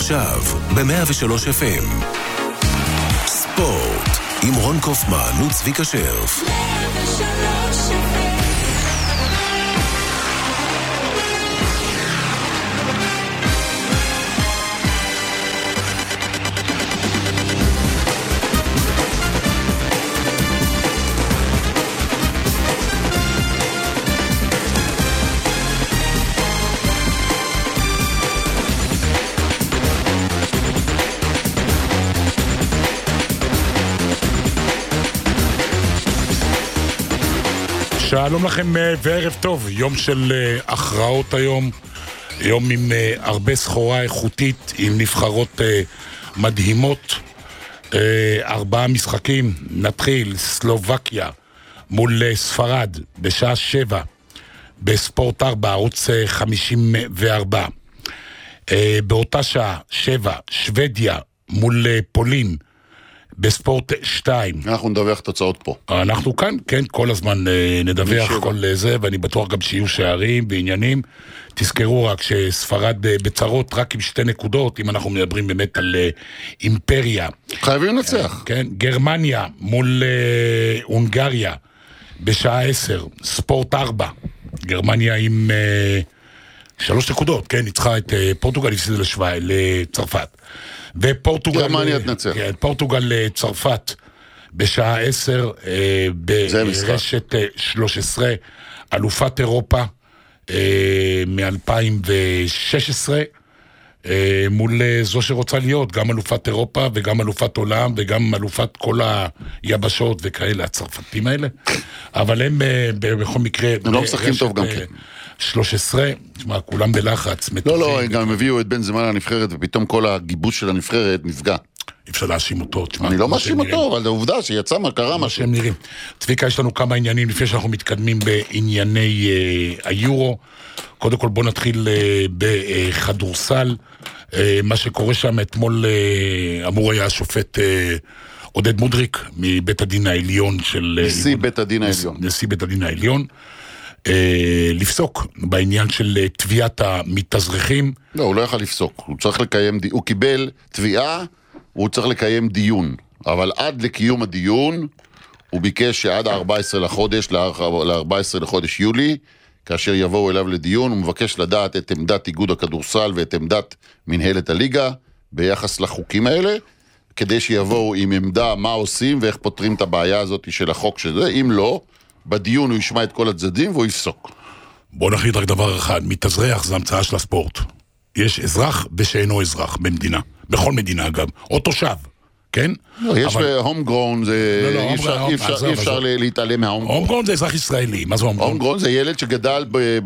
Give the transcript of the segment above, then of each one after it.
עכשיו ב-103 FM ספורט עם רון קופמן וצביקה שרף. 103 FM. שלום לכם וערב טוב, יום של הכרעות היום, יום עם הרבה סחורה איכותית, עם נבחרות מדהימות, 4 משחקים, נתחיל, סלובקיה מול ספרד בשעה 7, בספורט 4, ערוץ 54, באותה שעה 7, שוודיה מול פולין, בספורט 2. אנחנו נדווח תוצאות פה. אנחנו כאן, כן, כל הזמן נדווח כל זה, ואני בטוח גם שיהיו שערים ועניינים. תזכרו רק שספרד בצרות רק עם 2 נקודות, אם אנחנו מדברים באמת על אימפריה. חייבים לנצח. כן, גרמניה מול הונגריה בשעה 10, ספורט 4. גרמניה עם 3 נקודות, כן, ניצחה את פורטוגל, הפסידה לצרפת. ופורטוגל, גרמניה תנצח. כן, פורטוגל צרפת בשעה 10 ברשת 13, אלופת אירופה מ-2016 מול זו שרוצה להיות גם אלופת אירופה וגם אלופת עולם וגם אלופת כל היבשות וכאלה, הצרפתים האלה, אבל הם בכל מקרה הם לא משחקים טוב גם כן 13, תשמע, כולם בלחץ. לא, גם הביאו את בן זמן לנבחרת, ופתאום כל הגיבוש של הנבחרת נפגע. אפשר להאשים אותו, תשמע. אני לא מאשים אותו, אבל זה עובדה שיצא מה קרה משהו. שהם נראים. צביקה, יש לנו כמה עניינים, לפני שאנחנו מתקדמים בענייני היורו. קודם כל בוא נתחיל בכדורסל. מה שקורה שם אתמול, אמור היה השופט עודד מודריק, מבית הדין העליון של... נשיא בית הדין העליון. נשיא בית הדין העליון. לפסוק בעניין של תביעת המתאזרחים. לא, הוא לא יכול לפסוק, הוא צריך לקיים, הוא קיבל תביעה, הוא צריך לקיים דיון, אבל עד לקיום הדיון, הוא ביקש שעד ה-14 לחודש, ל-14 לחודש יולי, כאשר יבואו אליו לדיון, הוא מבקש לדעת את עמדת איגוד הכדורסל ואת עמדת מנהלת הליגה, ביחס לחוקים האלה, כדי שיבואו עם עמדה מה עושים ואיך פותרים את הבעיה הזאת של החוק שזה, אם לא, בדיון הוא ישמע את כל הצדדים והוא יפסוק. בוא נחליט רק דבר אחד, מתאזרח זה המצאה של הספורט. יש אזרח ושאינו אזרח במדינה, בכל מדינה אגב, או תושב, כן? יש הום גרון, אי אפשר להתעלם מההום גרון. הום גרון זה אזרח ישראלי, מה זה הום גרון? הום גרון זה ילד שגדל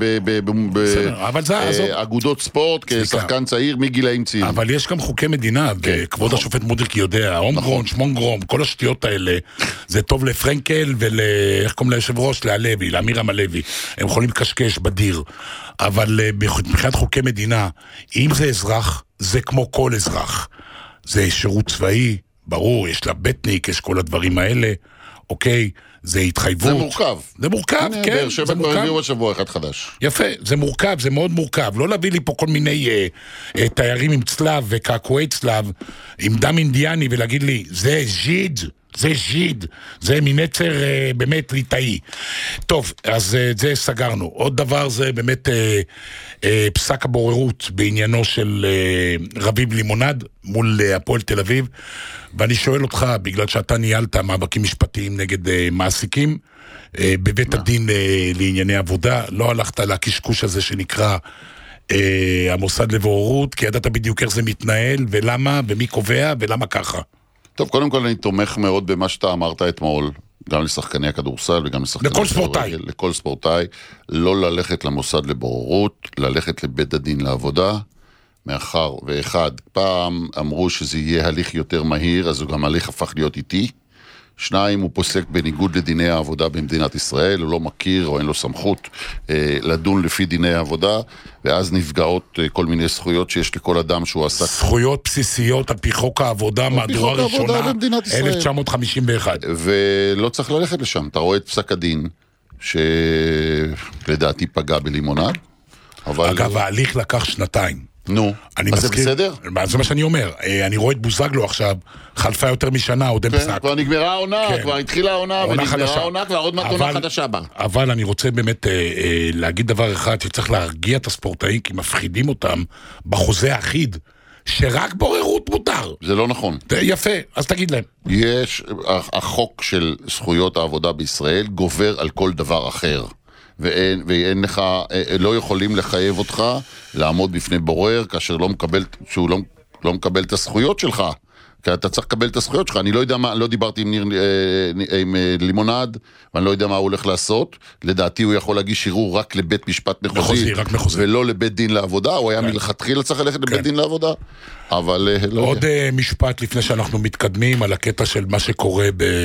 באגודות ספורט כשחקן צעיר מגילאים צעירים. אבל יש גם חוקי מדינה, וכבוד השופט מודריק יודע, הום גרון, שמון גרום, כל השטויות האלה, זה טוב לפרנקל איך קוראים ליושב ראש, להלוי, לאמירם הלוי, הם יכולים לקשקש בדיר, אבל מבחינת חוקי מדינה, אם זה אזרח, זה כמו כל אזרח, זה שירות צבאי, ברור, יש לה בטניק, יש כל הדברים האלה, אוקיי, זה התחייבות. זה מורכב. זה מורכב, כן, זה מורכב. הביאו בשבוע אחד חדש. יפה, זה מורכב, זה מאוד מורכב. לא להביא לי פה כל מיני תיירים עם צלב וקעקועי צלב, עם דם אינדיאני, ולהגיד לי, זה ז'יד, זה ז'יד, זה מנצר באמת ליטאי. טוב, אז זה סגרנו. עוד דבר זה באמת פסק הבוררות בעניינו של רביב לימונד מול הפועל תל אביב, ואני שואל אותך, בגלל שאתה ניהלת מאבקים משפטיים נגד מעסיקים, בבית הדין לענייני עבודה, לא הלכת לקשקוש הזה שנקרא המוסד לבוררות, כי ידעת בדיוק איך זה מתנהל, ולמה, ומי קובע, ולמה ככה. טוב, קודם כל אני תומך מאוד במה שאתה אמרת אתמול, גם לשחקני הכדורסל וגם לשחקני... לכל ספורטאי. לכל ספורטאי, לא ללכת למוסד לבוררות, ללכת לבית הדין לעבודה, מאחר ואחד, פעם אמרו שזה יהיה הליך יותר מהיר, אז הוא גם הליך הפך להיות איטי. 2, הוא פוסק בניגוד לדיני העבודה במדינת ישראל, הוא לא מכיר או אין לו סמכות לדון לפי דיני העבודה, ואז נפגעות כל מיני זכויות שיש לכל אדם שהוא עסק. זכויות בסיסיות על פי חוק העבודה, מהדורה ראשונה, 1951. ולא צריך ללכת לשם, אתה רואה את פסק הדין, שלדעתי פגע בלימונד. אגב, ההליך לקח 2 שנתיים. נו, אז זה בסדר? זה מה שאני אומר. אני רואה את בוזגלו עכשיו, חלפה יותר משנה, עוד אין פסק. כבר נגמרה העונה, כבר התחילה העונה, ונגמרה העונה, כבר עוד מעט עונה חדשה בה. אבל אני רוצה באמת להגיד דבר אחד, שצריך להרגיע את הספורטאים, כי מפחידים אותם בחוזה האחיד, שרק בוררות מותר. זה לא נכון. יפה, אז תגיד להם. החוק של זכויות העבודה בישראל גובר על כל דבר אחר. ואין לך, לא יכולים לחייב אותך לעמוד בפני בורר כאשר שהוא לא מקבל את הזכויות שלך. כי אתה צריך לקבל את הזכויות שלך. אני לא יודע מה, לא דיברתי עם לימונד, ואני לא יודע מה הוא הולך לעשות. לדעתי הוא יכול להגיש ערעור רק לבית משפט מחוזי, ולא לבית דין לעבודה. הוא היה מלכתחילה צריך ללכת לבית דין לעבודה. אבל עוד משפט לפני שאנחנו מתקדמים על הקטע של מה שקורה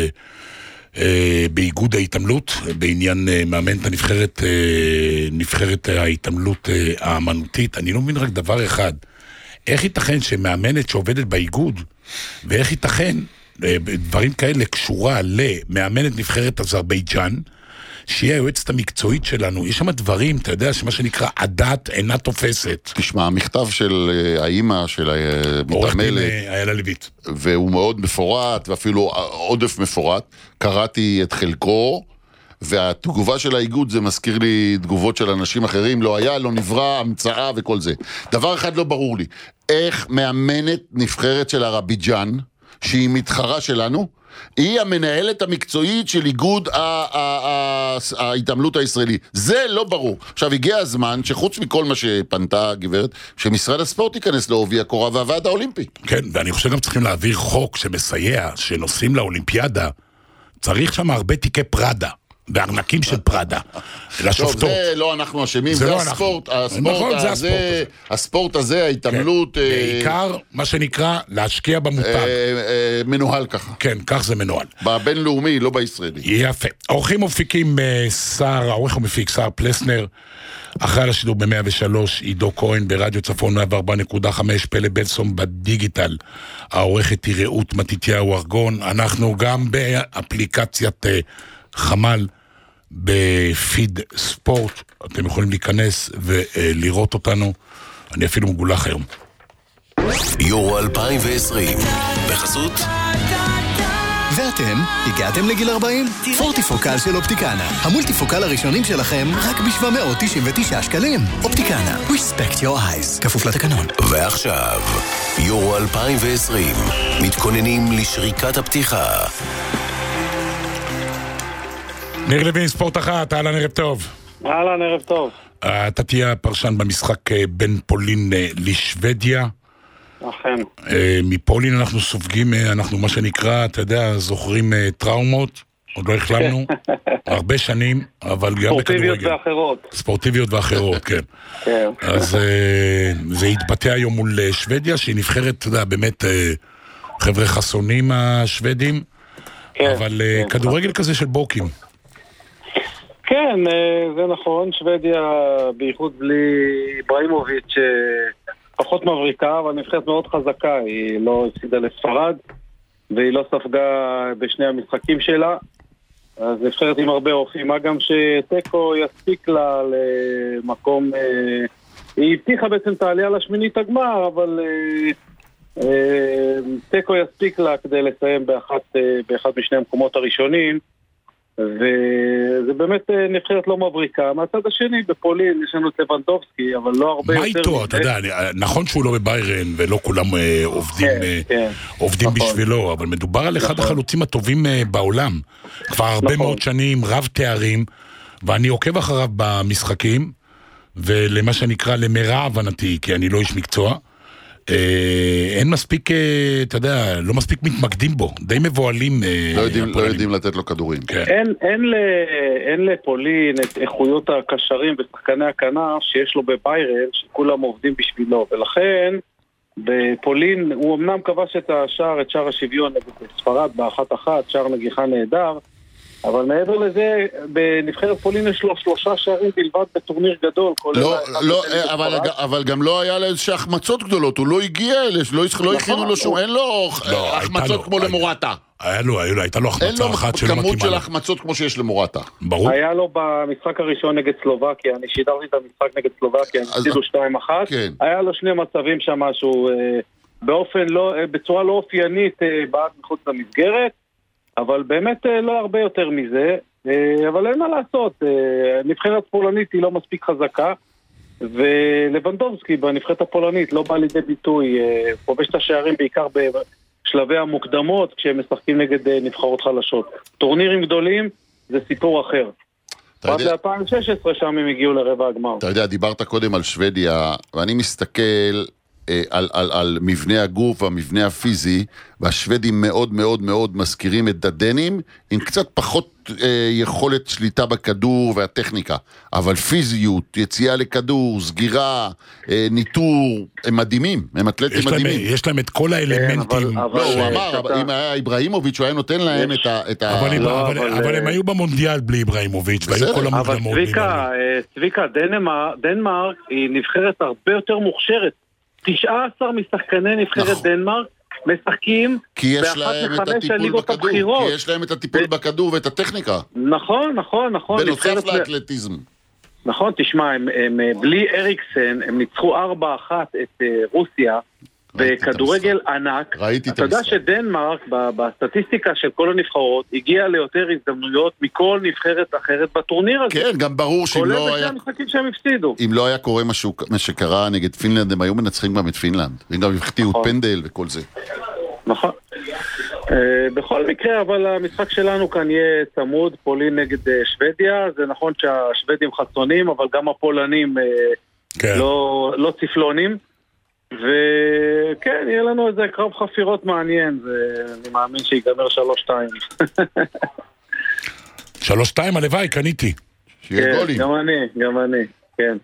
באיגוד ההתעמלות, בעניין מאמנת נבחרת ההתעמלות האמנותית. אני לא מבין רק דבר אחד, איך ייתכן שמאמנת שעובדת באיגוד, ואיך ייתכן דברים כאלה קשורה למאמנת נבחרת אזרבייג'אן, שהיא היועצת המקצועית שלנו. יש שם דברים, אתה יודע, שמה שנקרא הדת אינה תופסת. תשמע, המכתב של האימא של המתעמלת, איילה לויט, והוא מאוד מפורט, ואפילו עודף מפורט. קראתי את חלקו, והתגובה של האיגוד זה מזכיר לי תגובות של אנשים אחרים, לא היה, לא נברא, המצאה וכל זה. דבר אחד לא ברור לי, איך מאמנת נבחרת של אזרבייג'אן, שהיא מתחרה שלנו, היא המנהלת המקצועית של איגוד ההתעמלות הישראלי. זה לא ברור. עכשיו, הגיע הזמן שחוץ מכל מה שפנתה הגברת, שמשרד הספורט ייכנס לעובי הקורה והוועד האולימפי. כן, ואני חושב גם צריכים להעביר חוק שמסייע, שנוסעים לאולימפיאדה, צריך שם הרבה תיקי פרדה. בארנקים של פרדה, לשופטות. טוב, זה לא אנחנו אשמים, זה הספורט. הספורט הזה, ההתעמלות... בעיקר, מה שנקרא, להשקיע במותג. מנוהל ככה. כן, כך זה מנוהל. בבינלאומי, לא בישראלי. יפה. עורכים ומפיקים העורך ומפיק שר פלסנר, אחרי על השידור ב-103, עידו כהן ברדיו צפון 104.5, פלא בלסום בדיגיטל, העורכת היא רעות מתתיהו ארגון, אנחנו גם באפליקציית חמ"ל, בפיד ספורט, אתם יכולים להיכנס ולראות אותנו, אני אפילו מגולח היום. יורו 2020, בחסות ואתם, הגעתם לגיל 40? פורטיפוקל של אופטיקנה. המולטיפוקל הראשונים שלכם רק ב-799 שקלים. אופטיקנה, respect your eyes. כפוף לתקנון. ועכשיו, יורו 2020, מתכוננים לשריקת הפתיחה. ניר לוין, ספורט אחת, אהלן, ערב טוב. אהלן, ערב טוב. אתה תהיה הפרשן במשחק בין פולין לשוודיה. אכן. מפולין אנחנו סופגים, אנחנו מה שנקרא, אתה יודע, זוכרים טראומות, עוד לא החלמנו, הרבה שנים, אבל גם בכדורגל. ספורטיביות ואחרות. ספורטיביות ואחרות, כן. כן. אז זה יתבטא היום מול שוודיה, שהיא נבחרת, אתה יודע, באמת חבר'ה חסונים השוודים, אבל כדורגל כזה של בוקים. כן, זה נכון, שוודיה בייחוד בלי בריימוביץ' פחות מבריקה, אבל נבחרת מאוד חזקה, היא לא הפסידה לספרד, והיא לא ספגה בשני המשחקים שלה, אז נבחרת עם הרבה אופי, מה גם שטקו יספיק לה למקום, היא הבטיחה בעצם את העלייה לשמינית הגמר, אבל טקו יספיק לה כדי לסיים באחד משני המקומות הראשונים, וזה באמת נבחרת לא מבריקה. מהצד השני, בפולין יש לנו את לבנדובסקי, אבל לא הרבה יותר... מה איתו? אתה יודע, נכון שהוא לא בביירן ולא כולם עובדים בשבילו, אבל מדובר על אחד החלוצים הטובים בעולם. כבר הרבה מאוד שנים, רב תארים, ואני עוקב אחריו במשחקים, ולמה שנקרא למרע הבנתי, כי אני לא איש מקצוע, אין מספיק, אתה יודע, לא מספיק מתמקדים בו, די מבועלים. לא יודעים לתת לו כדורים. אין לפולין את איכויות הקשרים ושחקני הכנף שיש לו בביירן, שכולם עובדים בשבילו, ולכן בפולין הוא אמנם כבש את שער השוויון בספרד ב1-1, שער נגיחה נהדר, אבל מעבר לזה, בנבחרת פולין יש לו 3 שערים בלבד בטורניר גדול. אבל גם לא היה לו איזה החמצות גדולות, הוא לא הגיע, לא הכינו לו שום, אין לו החמצות כמו למורטה. הייתה לו החמצה אחת שלא מתאימה. אין לו כמות של החמצות כמו שיש למורטה. ברור. היה לו במשחק הראשון נגד סלובקיה, אני שידרתי את המשחק נגד סלובקיה, הם הפסידו 2-1. היה לו שני מצבים שם משהו בצורה לא אופיינית בעט מחוץ למסגרת, אבל באמת לא הרבה יותר מזה, אבל אין מה לעשות, נבחרת פולנית היא לא מספיק חזקה, ולבנדובסקי בנבחרת הפולנית לא בא לידי ביטוי, פובש את השערים בעיקר בשלבי המוקדמות כשהם משחקים נגד נבחרות חלשות. טורנירים גדולים זה סיפור אחר. עד ל-2016 שם הם הגיעו לרבע הגמר. אתה יודע, דיברת קודם על שוודיה, ואני מסתכל על מבנה הגוף והמבנה הפיזי, והשוודים מאוד מאוד מאוד מזכירים את הדנים, עם קצת פחות יכולת שליטה בכדור והטכניקה, אבל פיזיות, יציאה לכדור, סגירה, ניטור, הם מדהימים, הם אתלטים מדהימים. יש להם את כל האלמנטים. לא, הוא אמר, אם היה איברהימוביץ' הוא היה נותן להם את אבל הם היו במונדיאל בלי איברהימוביץ', והיו כל המוקדמות. אבל צביקה, דנמרק היא נבחרת הרבה יותר מוכשרת. 19 משחקני נבחרת דנמרק משחקים באחת מחמש הליגות הבכירות. כי יש להם את הטיפול בכדור ואת הטכניקה. נכון. בנוסף לאתלטיזם. נכון, תשמע, הם בלי אריקסן, הם ניצחו 4-1 את רוסיה, בכדורגל ענק. אתה יודע שדנמרק, בסטטיסטיקה של כל הנבחרות, הגיעה ליותר הזדמנויות מכל נבחרת אחרת בטורניר הזה. כן, גם ברור שאם לא היה... המשחקים שהם הפסידו. אם לא היה קורה משהו שקרה נגד פינלנד, הם היו מנצחים גם את פינלנד. וגם הבחתיעו פנדל וכל זה. נכון. בכל מקרה, אבל המשחק שלנו כאן יהיה צמוד, פולין נגד שוודיה. זה נכון שהשוודים חסונים, אבל גם הפולנים לא צפלונים. וכן, יהיה לנו איזה קרב חפירות מעניין, ואני מאמין שיגמר 3-2. 3-2, הלוואי, קניתי. שיהיה גולים. גם אני, כן.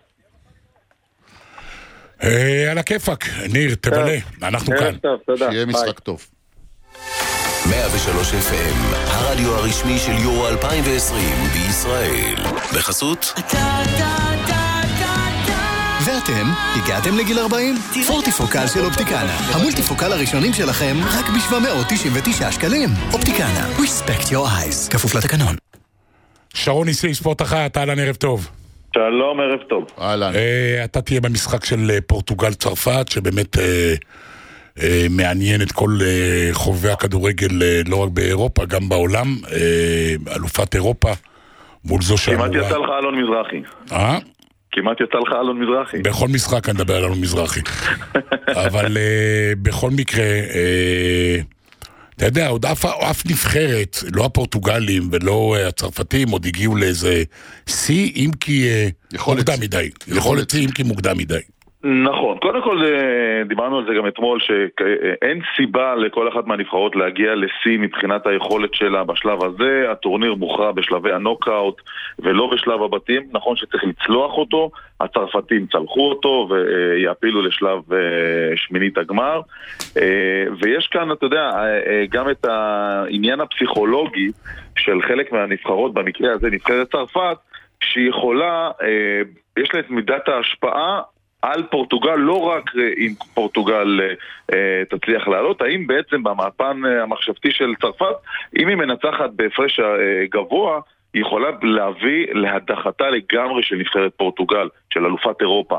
על הכיפק, ניר, תבלה, אנחנו כאן. שיהיה משחק טוב. 103 FM, הרדיו הרשמי של יורו 2020 בישראל. בחסות ואתם, הגעתם לגיל 40? פורטיפוקל של אופטיקנה. המולטיפוקל הראשונים שלכם רק ב-799 שקלים. אופטיקנה, respect your eyes. כפוף לתקנון. שרון ניסי, ספורט אחת, אהלן, ערב טוב. שלום, ערב טוב. אהלן. אתה תהיה במשחק של פורטוגל צרפת, שבאמת מעניין את כל חובבי הכדורגל, לא רק באירופה, גם בעולם. אלופת אירופה, מול זו שאמורה... כמעט יצא לך אלון מזרחי. כמעט יצא לך אלון מזרחי. בכל משחק אני מדבר על אלון מזרחי. אבל בכל מקרה, אתה יודע, עוד אף נבחרת, לא הפורטוגלים ולא הצרפתים, עוד הגיעו לאיזה שיא, אם כי מוקדם מדי. יכולת שיא, אם כי מוקדם מדי. נכון, קודם כל דיברנו על זה גם אתמול, שאין סיבה לכל אחת מהנבחרות להגיע לשיא מבחינת היכולת שלה בשלב הזה. הטורניר מוכרע בשלבי הנוקאוט ולא בשלב הבתים. נכון שצריך לצלוח אותו, הצרפתים צלחו אותו ויעפילו לשלב שמינית הגמר. ויש כאן, אתה יודע, גם את העניין הפסיכולוגי של חלק מהנבחרות, במקרה הזה נבחרת צרפת, שהיא יכולה, יש לה את מידת ההשפעה על פורטוגל, לא רק אם פורטוגל תצליח לעלות, האם בעצם במאפן המחשבתי של צרפת, אם היא מנצחת בהפרש גבוה, היא יכולה להביא להדחתה לגמרי של נבחרת פורטוגל, של אלופת אירופה,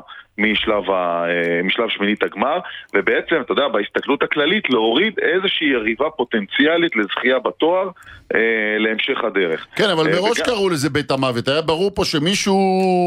משלב שמינית הגמר, ובעצם, אתה יודע, בהסתכלות הכללית, להוריד איזושהי יריבה פוטנציאלית לזכייה בתואר להמשך הדרך. כן, אבל מראש קראו לזה בית המוות, היה ברור פה שמישהו...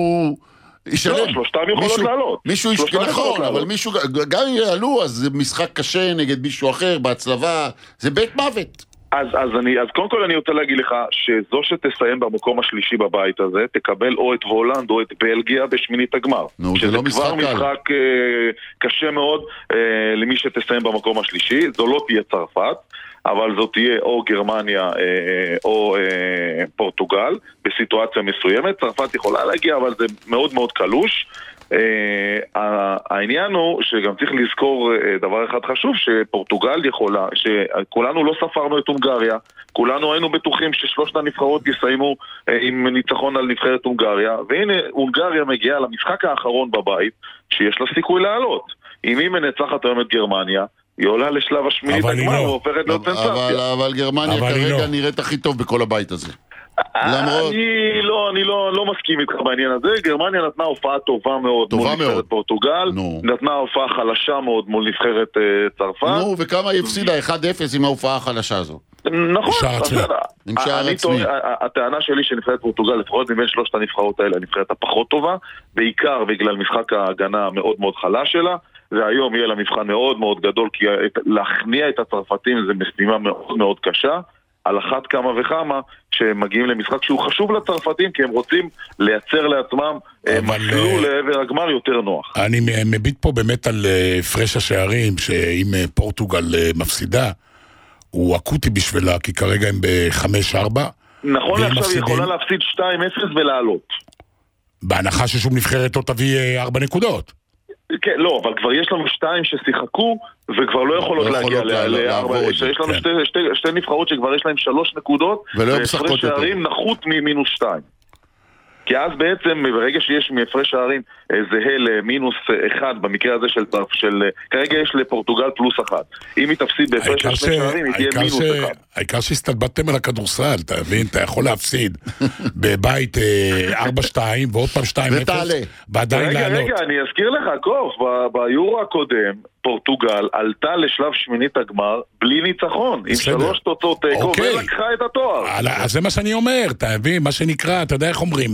לא, שלושתם יכולות לעלות. מישהו נכון, אבל מישהו, גם אם יעלו, אז זה משחק קשה נגד מישהו אחר, בהצלבה, זה בית מוות. אז קודם כל אני רוצה להגיד לך שזו שתסיים במקום השלישי בבית הזה, תקבל או את הולנד או את בלגיה בשמינית הגמר. שזה לא כבר משחק קשה מאוד למי שתסיים במקום השלישי. זו לא תהיה צרפת, אבל זו תהיה או גרמניה או פורטוגל בסיטואציה מסוימת. צרפת יכולה להגיע, אבל זה מאוד מאוד קלוש. העניין הוא שגם צריך לזכור דבר אחד חשוב, שפורטוגל יכולה, שכולנו לא ספרנו את הונגריה, כולנו היינו בטוחים ששלושת הנבחרות יסיימו עם ניצחון על נבחרת הונגריה, והנה הונגריה מגיעה למשחק האחרון בבית שיש לה סיכוי לעלות. אם היא מנצחת היום את גרמניה, היא עולה לשלב השמינית הגמר והופכת להיות סנסציה. אבל גרמניה כרגע נראית הכי טוב בכל הבית הזה. למרות... אני לא מסכים איתך בעניין הזה. גרמניה נתנה הופעה טובה מאוד מול נבחרת פורטוגל, נתנה הופעה חלשה מאוד מול נבחרת צרפת. נו, וכמה היא הפסידה 1-0 עם ההופעה החלשה הזו. נכון, עם שער עצמי. הטענה שלי שנבחרת פורטוגל, לפחות מבין שלושת הנבחרות האלה, הנבחרת הפחות טובה, בעיקר בגלל משחק ההגנה המאוד מאוד חלש שלה, והיום יהיה לה מבחן מאוד מאוד גדול, כי להכניע את הצרפתים זה משימה מאוד מאוד קשה, על אחת כמה וכמה שמגיעים למשחק שהוא חשוב לצרפתים, כי הם רוצים לייצר לעצמם מסלול לעבר הגמר יותר נוח. אני מביט פה באמת על הפרש השערים, שאם פורטוגל מפסידה, הוא אקוטי בשבילה, כי כרגע הם ב-5-4. נכון, עכשיו היא יכולה להפסיד 2-0 ולעלות. בהנחה ששום נבחרת לא תביא 4 נקודות. כן, לא, אבל כבר יש לנו 2 ששיחקו וכבר לא יכולות להגיע ל-4. יש לנו שתי נבחרות שכבר יש להם 3 נקודות והפרש שערים נחות ממינוס 2. כי אז בעצם ברגע שיש מהפרש שערים זהה למינוס 1 במקרה הזה של כרגע יש לפורטוגל פלוס 1. אם היא תפסיד בהפרש שערים היא תהיה מינוס 1. העיקר שהסתלבטתם על הכדורסל, אתה מבין? אתה יכול להפסיד בבית 4-2 ועוד פעם 2-0 ועדיין לעלות. רגע, אני אזכיר לך, קוף, ביורו הקודם פורטוגל עלתה לשלב שמינית הגמר בלי ניצחון, עם 3 תוצאות תיקו ולקחה את התואר. אז זה מה שאני אומר, אתה מבין? מה שנקרא, אתה יודע איך אומרים,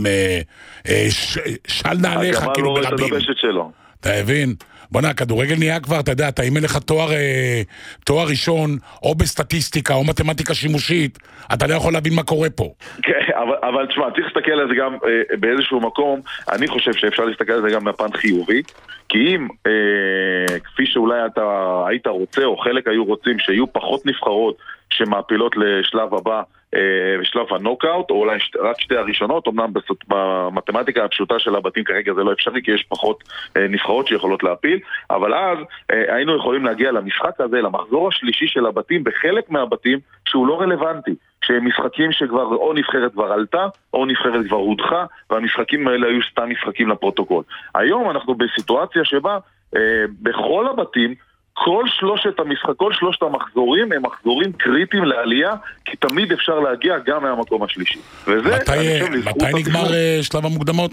של נעליך כאילו ברבים. אתה מבין? בוא'נה, הכדורגל נהיה כבר, אתה יודע, אם אין לך תואר ראשון, או בסטטיסטיקה, או מתמטיקה שימושית, אתה לא יכול להבין מה קורה פה. כן, אבל תשמע, צריך להסתכל על זה גם באיזשהו מקום, אני חושב שאפשר להסתכל על זה גם מהפן חיובי, כי אם, כפי שאולי אתה היית רוצה, או חלק היו רוצים, שיהיו פחות נבחרות שמעפילות לשלב הבא, בשלב הנוקאוט, או אולי רק 2 הראשונות, אמנם במתמטיקה הפשוטה של הבתים כרגע זה לא אפשרי, כי יש פחות נבחרות שיכולות להפיל, אבל אז היינו יכולים להגיע למשחק הזה, למחזור השלישי של הבתים, בחלק מהבתים שהוא לא רלוונטי, שהם משחקים שכבר או נבחרת כבר עלתה, או נבחרת כבר הודחה, והמשחקים האלה היו סתם משחקים לפרוטוקול. היום אנחנו בסיטואציה שבה בכל הבתים, כל שלושת המחזורים הם מחזורים קריטיים לעלייה, כי תמיד אפשר להגיע גם מהמקום השלישי. מתי נגמר שלב המוקדמות?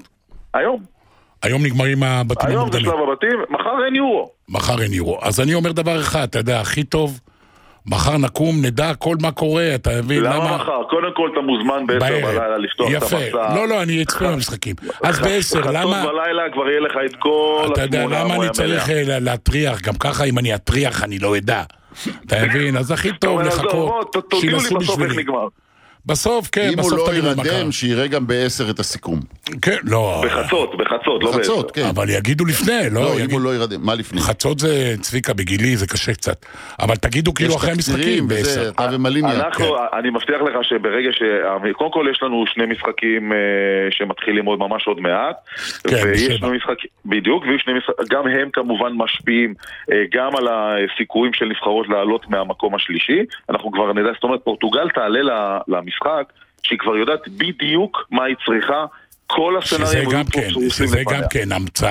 היום נגמרים הבתים המוקדמים. היום בשלב הבתים, מחר אין יורו. אז אני אומר דבר אחד, אתה יודע, הכי טוב, מחר נקום, נדע כל מה קורה, אתה מבין? למה מחר? קודם כל אתה מוזמן ב-10 בלילה לפתוח את המסע. לא, אני אצפה במשחקים. אז ב-10, למה? חצות בלילה כבר יהיה לך את כל אתה יודע, למה אני צריך להטריח? גם ככה אם אני אטריח אני לא אדע. אתה מבין? אז הכי טוב לחכות. תודיעו לי בסוף איך נגמר. בסוף, כן, אם הוא לא ירדם, שיראה גם ב-10 את הסיכום. כן, לא. בחצות, לא בחצות, כן. אבל יגידו לפני, לא? לא, אם הוא לא ירדם, מה לפני? חצות זה צביקה בגילי, זה קשה קצת. אבל תגידו כאילו אחרי המשחקים ב-10. אני מבטיח לך שברגע קודם כל יש לנו 2 משחקים שמתחילים ממש עוד מעט. כן, בשבע. בדיוק, גם הם כמובן משפיעים גם על הסיכויים של נבחרות לעלות מהמקום השלישי. אנחנו כבר נדע, זאת אומרת, פורטוגל תעלה משחק שהיא כבר יודעת בדיוק מה היא צריכה, כל הסצנרים שזה גם כן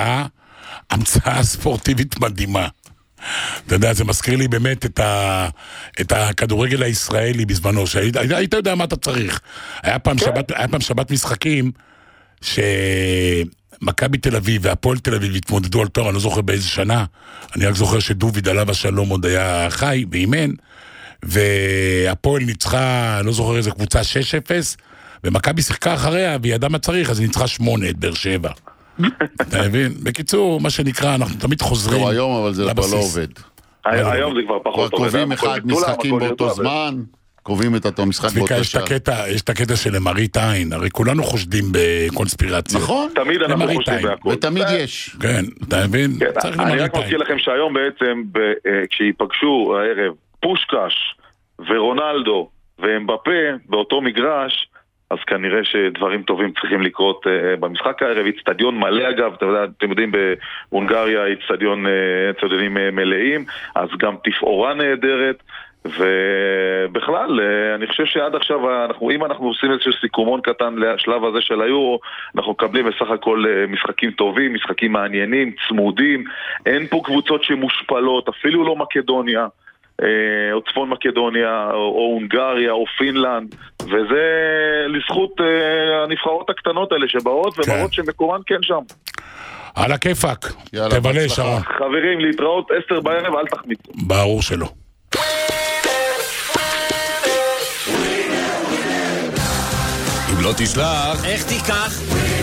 המצאה ספורטיבית מדהימה. אתה יודע, זה מזכיר לי באמת את הכדורגל הישראלי בזמנו, שהיית יודע מה אתה צריך. היה פעם שבת משחקים שמכבי תל אביב והפועל תל אביב התמודדו על תואר, אני לא זוכר באיזה שנה, אני רק זוכר שדוביד עליו השלום עוד היה חי ואימן, והפועל ניצחה, לא זוכר איזה קבוצה 6-0, ומכבי שיחקה אחריה, והיא ידעה מה צריך, אז היא ניצחה 8 את באר שבע. אתה מבין? בקיצור, מה שנקרא, אנחנו תמיד חוזרים. היום, אבל זה כבר לא עובד. היום זה כבר פחות עובד. קובעים אחד משחקים באותו זמן, קובעים את אותו משחק באותו שעה. יש את הקטע של למראית עין, הרי כולנו חושדים בקונספירציה. נכון. תמיד אנחנו חושדים בהכל. ותמיד יש. כן, אתה מבין? אני רק מזכיר לכם שהיום בעצם, כשיפגשו הערב, פושקש ורונלדו ואמבפה באותו מגרש, אז כנראה שדברים טובים צריכים לקרות במשחק הערב. אצטדיון מלא אגב, אתם יודעים בהונגריה אצטדיונים מלאים, אז גם תפאורה נהדרת, ובכלל, אני חושב שעד עכשיו, אם אנחנו עושים איזשהו סיכומון קטן לשלב הזה של היורו, אנחנו מקבלים בסך הכל משחקים טובים, משחקים מעניינים, צמודים, אין פה קבוצות שמושפלות, אפילו לא מקדוניה, או צפון מקדוניה, או הונגריה, או פינלנד, וזה לזכות הנבחרות הקטנות האלה שבאות ומראות שמקומן כן שם. על הכיפק, תבלה שרון. חברים, להתראות 10 בערב, אל תחמיצו. ברור שלא. אם לא תשלח, איך תיקח?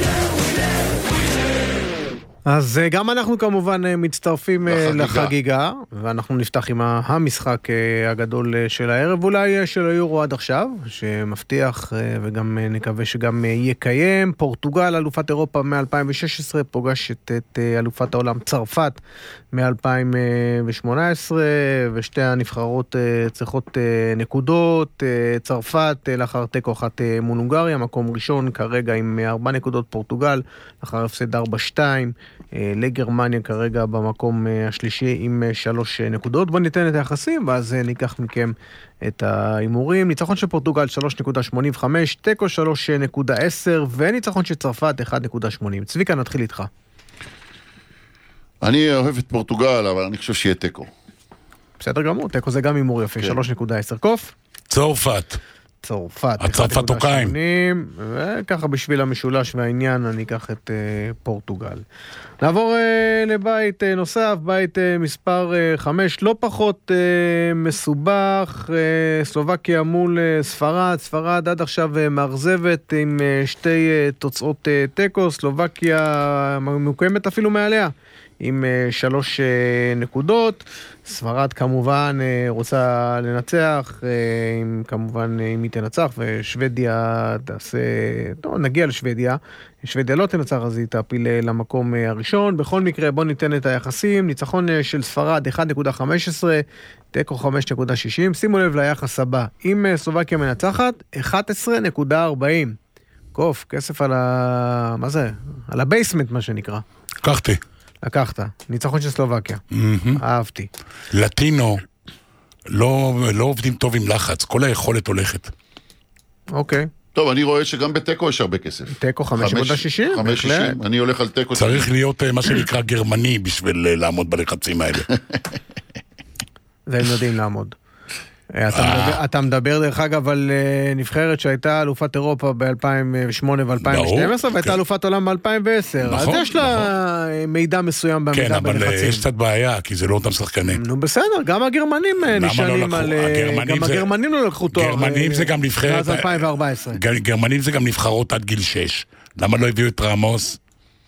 אז גם אנחנו כמובן מצטרפים לחגיגה, ואנחנו נפתח עם המשחק הגדול של הערב, אולי של היורו עד עכשיו, שמבטיח וגם נקווה שגם יקיים. פורטוגל, אלופת אירופה מ-2016, פוגשת את אלופת העולם צרפת מ-2018, ושתי הנבחרות צריכות נקודות. צרפת לאחר תיקו אחת מול הונגריה, מקום ראשון כרגע עם 4 נקודות פורטוגל, לאחר הפסד 4-2, לגרמניה כרגע במקום השלישי עם 3 נקודות. בוא ניתן את היחסים, ואז ניקח מכם את האימורים. ניצחון של פורטוגל 3.85, תיקו 3.10, וניצחון של צרפת 1.80. צביקה, נתחיל איתך. אני אוהב את פורטוגל, אבל אני חושב שיהיה תיקו. בסדר גמור, תיקו זה גם אימור יפה, 3.10. קוף? צרפת. צרפת. הצרפתוקאים. וככה בשביל המשולש והעניין אני אקח את פורטוגל. נעבור לבית נוסף, בית מספר 5, לא פחות מסובך, סלובקיה מול ספרד. ספרד עד עכשיו מאכזבת עם 2 תוצאות תיקו, סלובקיה מוקמת אפילו מעליה עם 3 נקודות. ספרד כמובן רוצה לנצח, כמובן אם היא תנצח, ושוודיה תעשה, נגיע לשוודיה, שוודיה לא תנצח אז היא תעפיל למקום הראשון. בכל מקרה בוא ניתן את היחסים, ניצחון של ספרד 1.15, תיקו 5.60, שימו לב ליחס הבא, אם סלובקיה מנצחת 11.40, קוף, כסף על מה זה? על הבייסמנט מה שנקרא. לקחת, ניצחון של סלובקיה. אהבתי. לטינו לא עובדים טוב עם לחץ, כל היכולת הולכת. אוקיי. טוב, אני רואה שגם בטקו יש הרבה כסף. טקו 5.60. 5.60, אני הולך על טקו. צריך להיות מה שנקרא גרמני בשביל לעמוד בלחצים האלה. והם יודעים לעמוד. אתה מדבר דרך אגב על נבחרת שהייתה אלופת אירופה ב-2008 ו-2012 והייתה אלופת עולם ב-2010, אז יש לה מידע מסוים בעמידה בלחצים. כן, אבל יש קצת בעיה, כי זה לא אותם שחקנים. נו בסדר, גם הגרמנים נשענים על... גם הגרמנים לא לקחו תואר מאז 2014. גרמנים זה גם נבחרות עד גיל 6. למה לא הביאו את רמוס?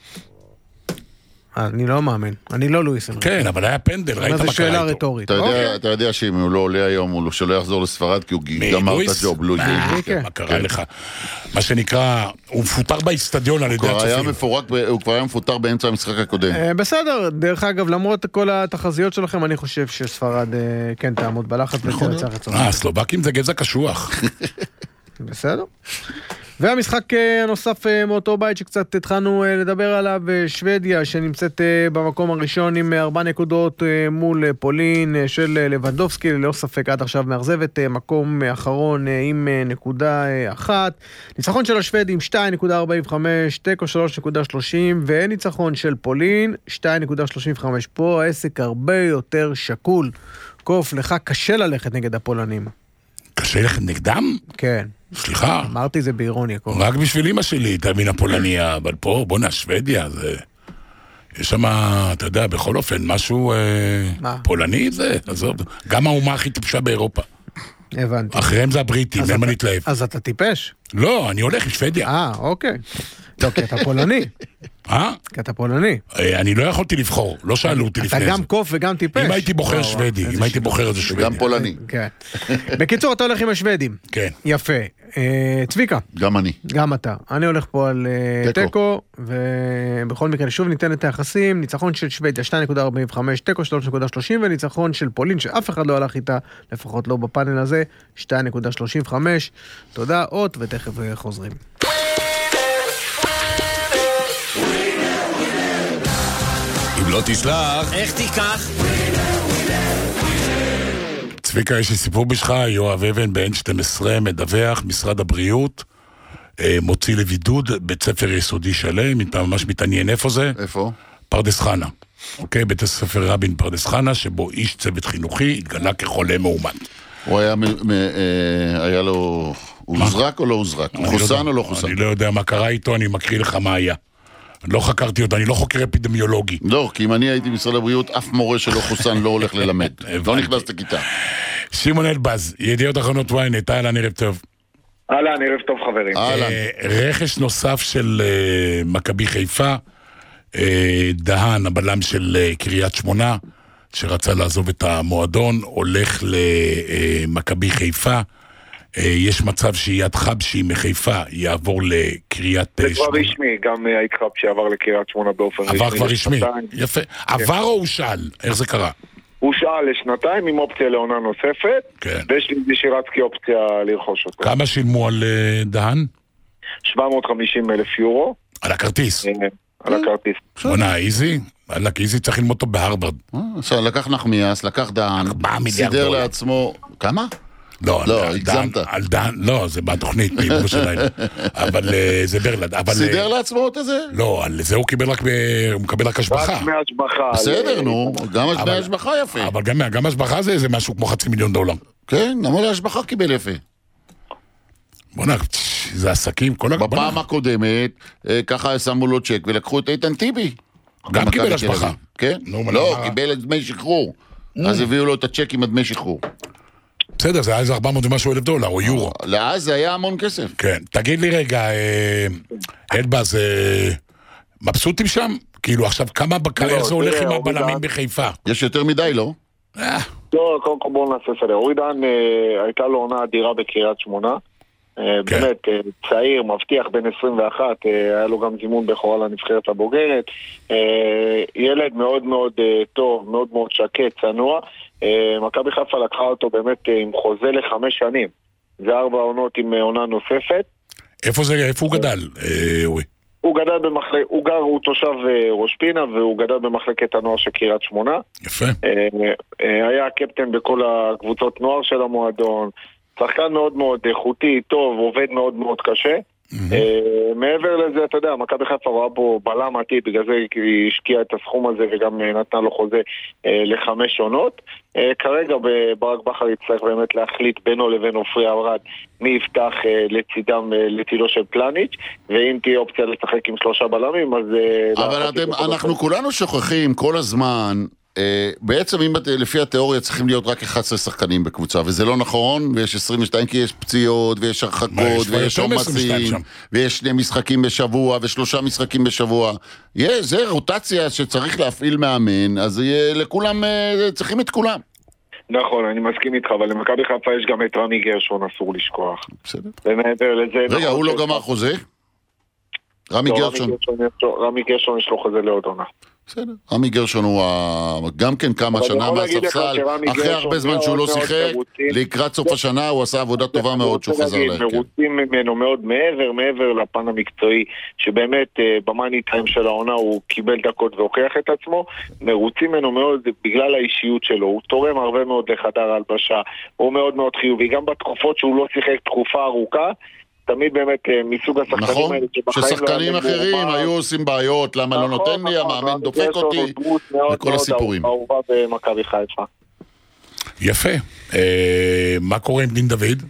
אני לא מאמין, אני לא לואיס. כן, אבל היה פנדל, ראית מה קרה איתו. זו שאלה רטורית. אתה יודע שאם הוא לא עולה היום, הוא שלא יחזור לספרד, כי הוא גמר את הג'וב, לואיס. מה קרה לך? מה שנקרא, הוא מפוטר באצטדיון על ידי הצופים. הוא כבר היה מפוטר באמצע המשחק הקודם. בסדר, דרך אגב, למרות כל התחזיות שלכם, אני חושב שספרד כן תעמוד בלחץ ותנצח את ספרד. סלובקים זה גזע קשוח. בסדר. והמשחק הנוסף מאותו בית שקצת התחלנו לדבר עליו, שוודיה שנמצאת במקום הראשון עם 4 נקודות מול פולין של לבנדובסקי, ללא ספק עד עכשיו מאכזבת, מקום אחרון עם נקודה 1, ניצחון של השוודים 2.45, תיקו 3.30 וניצחון של פולין 2.35. פה העסק הרבה יותר שקול. קוף, לך קשה ללכת נגד הפולנים. קשה ללכת נגדם? כן. סליחה. אמרתי זה באירוניה. רק בשביל אמא שלי, תאמין הפולניה, אבל פה, בוא שוודיה, זה... יש שם, אתה יודע, בכל אופן, משהו פולני זה, עזוב. גם האומה הכי טיפשה באירופה. הבנתי. אחריהם זה הבריטים, אין מה להתלהב. אז אתה טיפש? לא, אני הולך עם שוודיה. אוקיי. לא, כי אתה פולני. כי אתה פולני. אני לא יכולתי לבחור, לא שאלו אותי לפני זה. אתה גם קוף וגם טיפש. אם הייתי בוחר שוודי, אם הייתי בוחר איזה שוודיה. גם פולני. כן. בקיצור, אתה הולך עם השוודים. כן. יפה. צביקה. גם אני. גם אתה. אני הולך פה על טקו, ובכל מקרה שוב ניתן את היחסים, ניצחון של שוודיה 2.45, טקו 3.30, וניצחון של פולין, שאף אחד לא הלך איתה, לפחות לא בפאנל הזה, 2.35. תודה, אות, ותכף חוזרים. אם לא תשלח, איך תיקח? צביקה, יש לי סיפור בשבילך, יואב אבן ב-N12 מדווח, משרד הבריאות מוציא לבידוד בית ספר יסודי שלם, אתה ממש מתעניין איפה זה? איפה? פרדס חנה. אוקיי, בית הספר רבין פרדס חנה, שבו איש צוות חינוכי התגלה כחולה מאומת. הוא היה לו... הוא הוזרק או לא הוזרק? הוא חוסן או לא חוסן? אני לא יודע מה קרה איתו, אני מקריא לך מה היה. לא חקרתי אותו, אני לא חוקר אפידמיולוגי. לא, כי אם אני הייתי במשרד הבריאות, אף מורה שלא חוסן לא הולך ללמד. לא נכנס לכיתה. שמעון אלבז, ידיעות אחרונות ynet, אהלן, ערב טוב. אהלן, ערב טוב חברים. רכש נוסף של מכבי חיפה, דהן, הבלם של קריית שמונה, שרצה לעזוב את המועדון, הולך למכבי חיפה. יש מצב שיד חבשי מחיפה יעבור לקריית שמונה. זה כבר רשמי, גם היד חבשי עבר לקריית שמונה באופן רשמי. עבר כבר רשמי, יפה. עבר או הושאל? איך זה קרה? הושאל לשנתיים עם אופציה לעונה נוספת, ויש לי שירצקי אופציה לרכוש אותו. כמה שילמו על דהן? 750,000 יורו. על הכרטיס? על הכרטיס. בונה, איזי? איזי צריך ללמוד אותו בהרווארד. לקח נחמיאס, לקח דהן, סידר לעצמו... כמה? לא, על דן, לא, זה בתוכנית, אבל זה ברלד. סידר לעצמו את זה? לא, על זה הוא מקבל רק השבחה. רק מהשבחה. בסדר, נו, גם מהשבחה יפה. אבל גם השבחה זה משהו כמו $500,000. כן, גם על ההשבחה קיבל יפה. בוא'נה, זה עסקים, בפעם הקודמת, ככה שמו לו צ'ק ולקחו את איתן טיבי. גם קיבל השבחה. כן? לא, קיבל את דמי שחרור. אז הביאו לו את הצ'ק עם הדמי שחרור. בסדר, זה היה איזה $400 ומשהו או יורו. לאז זה היה המון כסף. כן, תגיד לי רגע, אלבז, מבסוטים שם? כאילו עכשיו כמה איך זה הולך עם הבלמים בחיפה? יש יותר מדי, לא? לא, קודם כל בואו נעשה סדר. אורידן הייתה לו עונה אדירה בקריית שמונה. באמת, צעיר, מבטיח בן 21, היה לו גם זימון בכורה לנבחרת הבוגרת. ילד מאוד מאוד טוב, מאוד מאוד שקט, צנוע. מכבי חיפה לקחה אותו באמת עם חוזה ל5 שנים. זה 4 עונות עם עונה נוספת. איפה הוא גדל? הוא גדל הוא תושב ראש פינה, והוא גדל במחלקת הנוער של קריית שמונה. יפה. היה קפטן בכל הקבוצות נוער של המועדון. שחקן מאוד מאוד איכותי, טוב, עובד מאוד מאוד קשה. מעבר לזה, אתה יודע, מכבי חיפה רואה בו בלם עתיד, בגלל זה היא השקיעה את הסכום הזה וגם נתנה לו חוזה ל5 עונות. כרגע ברק בכר יצטרך באמת להחליט בינו לבין עופרי ארד מי יפתח לצידו של פלניץ', ואם תהיה אופציה לשחק עם 3 בלמים, אז... אבל אנחנו כולנו שוכחים כל הזמן... בעצם לפי התיאוריה צריכים להיות רק 11 שחקנים בקבוצה, וזה לא נכון, ויש 22 כי יש פציעות, ויש הרחקות, ויש עומסים, ויש 2 משחקים בשבוע, ו3 משחקים בשבוע. זה רוטציה שצריך להפעיל מאמן, אז לכולם, צריכים את כולם. נכון, אני מסכים איתך, אבל למכבי חיפה יש גם את רמי גרשון, אסור לשכוח. בסדר. ומעבר לזה... רגע, הוא לא גמר חוזה? רמי גרשון יש לו חוזה לעוד עונה. בסדר. רמי גרשון הוא גם כן כמה שנה מהספסל, אחרי הרבה זמן שהוא לא שיחק, לקראת סוף השנה הוא עשה עבודה טובה מאוד שהוא חזר להרכב. מרוצים ממנו מאוד מעבר לפן המקצועי, שבאמת במאני טיים של העונה הוא קיבל דקות והוכיח את עצמו, מרוצים ממנו מאוד בגלל האישיות שלו, הוא תורם הרבה מאוד לחדר הלבשה, הוא מאוד מאוד חיובי, גם בתקופות שהוא לא שיחק תקופה ארוכה, תמיד באמת מסוג השחקנים נכון, האלה ששחקנים אחרים היו עושים בעיות, למה לא נותן לי, המאמן דופק אותי, וכל הסיפורים. אהובה במכבי חיפה. יפה. מה קורה עם דין דוד?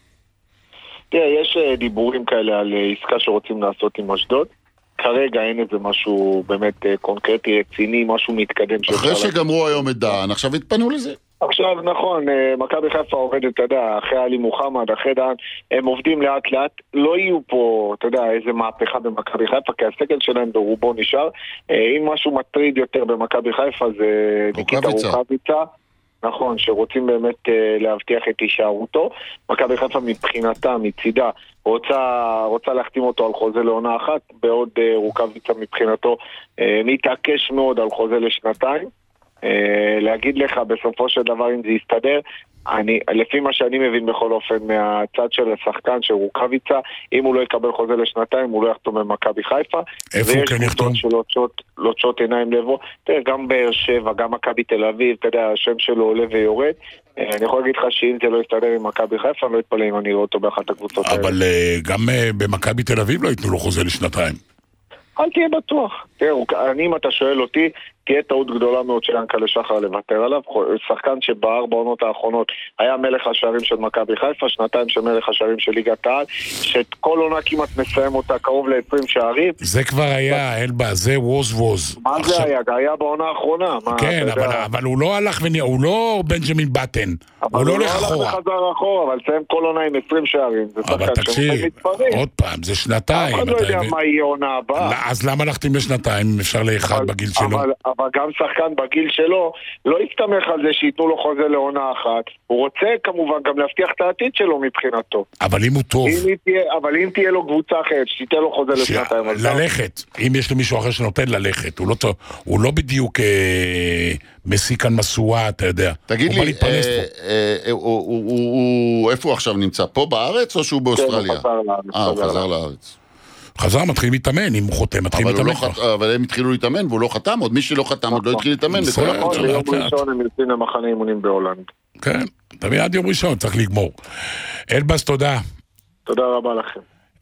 תראה, יש דיבורים כאלה על עסקה שרוצים לעשות עם אשדוד. כרגע אין איזה משהו באמת קונקרטי, רציני, משהו מתקדם. אחרי שגמרו היום את דן, עכשיו התפנו לזה. עכשיו, נכון, מכבי חיפה עובדת, אתה יודע, אחרי עלי מוחמד, אחרי דן, הם עובדים לאט לאט, לא יהיו פה, אתה יודע, איזה מהפכה במכבי חיפה, כי הסגל שלהם ברובו נשאר. אם משהו מטריד יותר במכבי חיפה זה ניקיטה רוחביצה, נכון, שרוצים באמת להבטיח את הישארותו. מכבי חיפה מבחינתה, מצידה, רוצה להחתים אותו על חוזה לעונה אחת, בעוד רוחביצה מבחינתו מתעקש מאוד על חוזה ל2 שנים. להגיד לך בסופו של דבר אם זה יסתדר, לפי מה שאני מבין בכל אופן מהצד של השחקן שרוקביצה, אם הוא לא יקבל חוזה לשנתיים הוא לא יחתום במכבי חיפה. איפה הוא כן יחתום? ויש קבוצות שלוטשות עיניים לבוא, תראה, גם באר שבע, גם מכבי תל אביב, אתה יודע, השם שלו עולה ויורד. אני יכול להגיד לך שאם זה לא יסתדר עם מכבי חיפה, אני לא אתפלא אם אני רואה אותו באחת הקבוצות האלה. אבל גם במכבי תל אביב לא ייתנו לו חוזה לשנתיים. אל תהיה בטוח. תראה, אם אתה שואל אותי, תהיה טעות גדולה מאוד של ינקלה שחר לוותר עליו. שחקן שבארבע העונות האחרונות היה מלך השערים של מכבי חיפה, שנתיים של מלך השערים של ליגת העל, שכל עונה כמעט מסיים אותה קרוב ל-20 שערים. זה כבר היה, אלבה, זה ווז. מה זה היה? היה בעונה האחרונה. כן, אבל הוא לא הלך הוא לא בנג'מין בטן. הוא לא הולך אחורה. הוא לא הלך בחזר אחורה, אבל סיים כל עונה עם 20 שערים. אבל תקשיב, עוד פעם, זה שנתיים. אף אחד לא יודע מה יהיה עונה הבאה. אז למה הלכתם לשנתיים אם אפשר לאחד בגיל שלו? אבל גם שחקן בגיל שלו לא יסתמך על זה שייתנו לו חוזה לעונה אחת. הוא רוצה כמובן גם להבטיח את העתיד שלו מבחינתו. אבל אם הוא טוב... אבל אם תהיה לו קבוצה אחרת, שתיתן לו חוזה לשנתיים. ללכת. אם יש למישהו אחר שנותן ללכת. הוא לא בדיוק מסי כאן מסועה, אתה יודע. תגיד לי, איפה הוא עכשיו נמצא? פה בארץ או שהוא באוסטרליה? הוא חזר לארץ. חזר, מתחיל להתאמן, אם הוא חותם, מתחיל להתאמן. אבל הם התחילו להתאמן והוא לא חתם, עוד מי שלא חתם עוד לא התחיל להתאמן. ביום ראשון הם יוצאים למחנה אימונים בהולנד. כן, תמיד עד יום ראשון, צריך לגמור. אלבאס, תודה. תודה רבה לכם.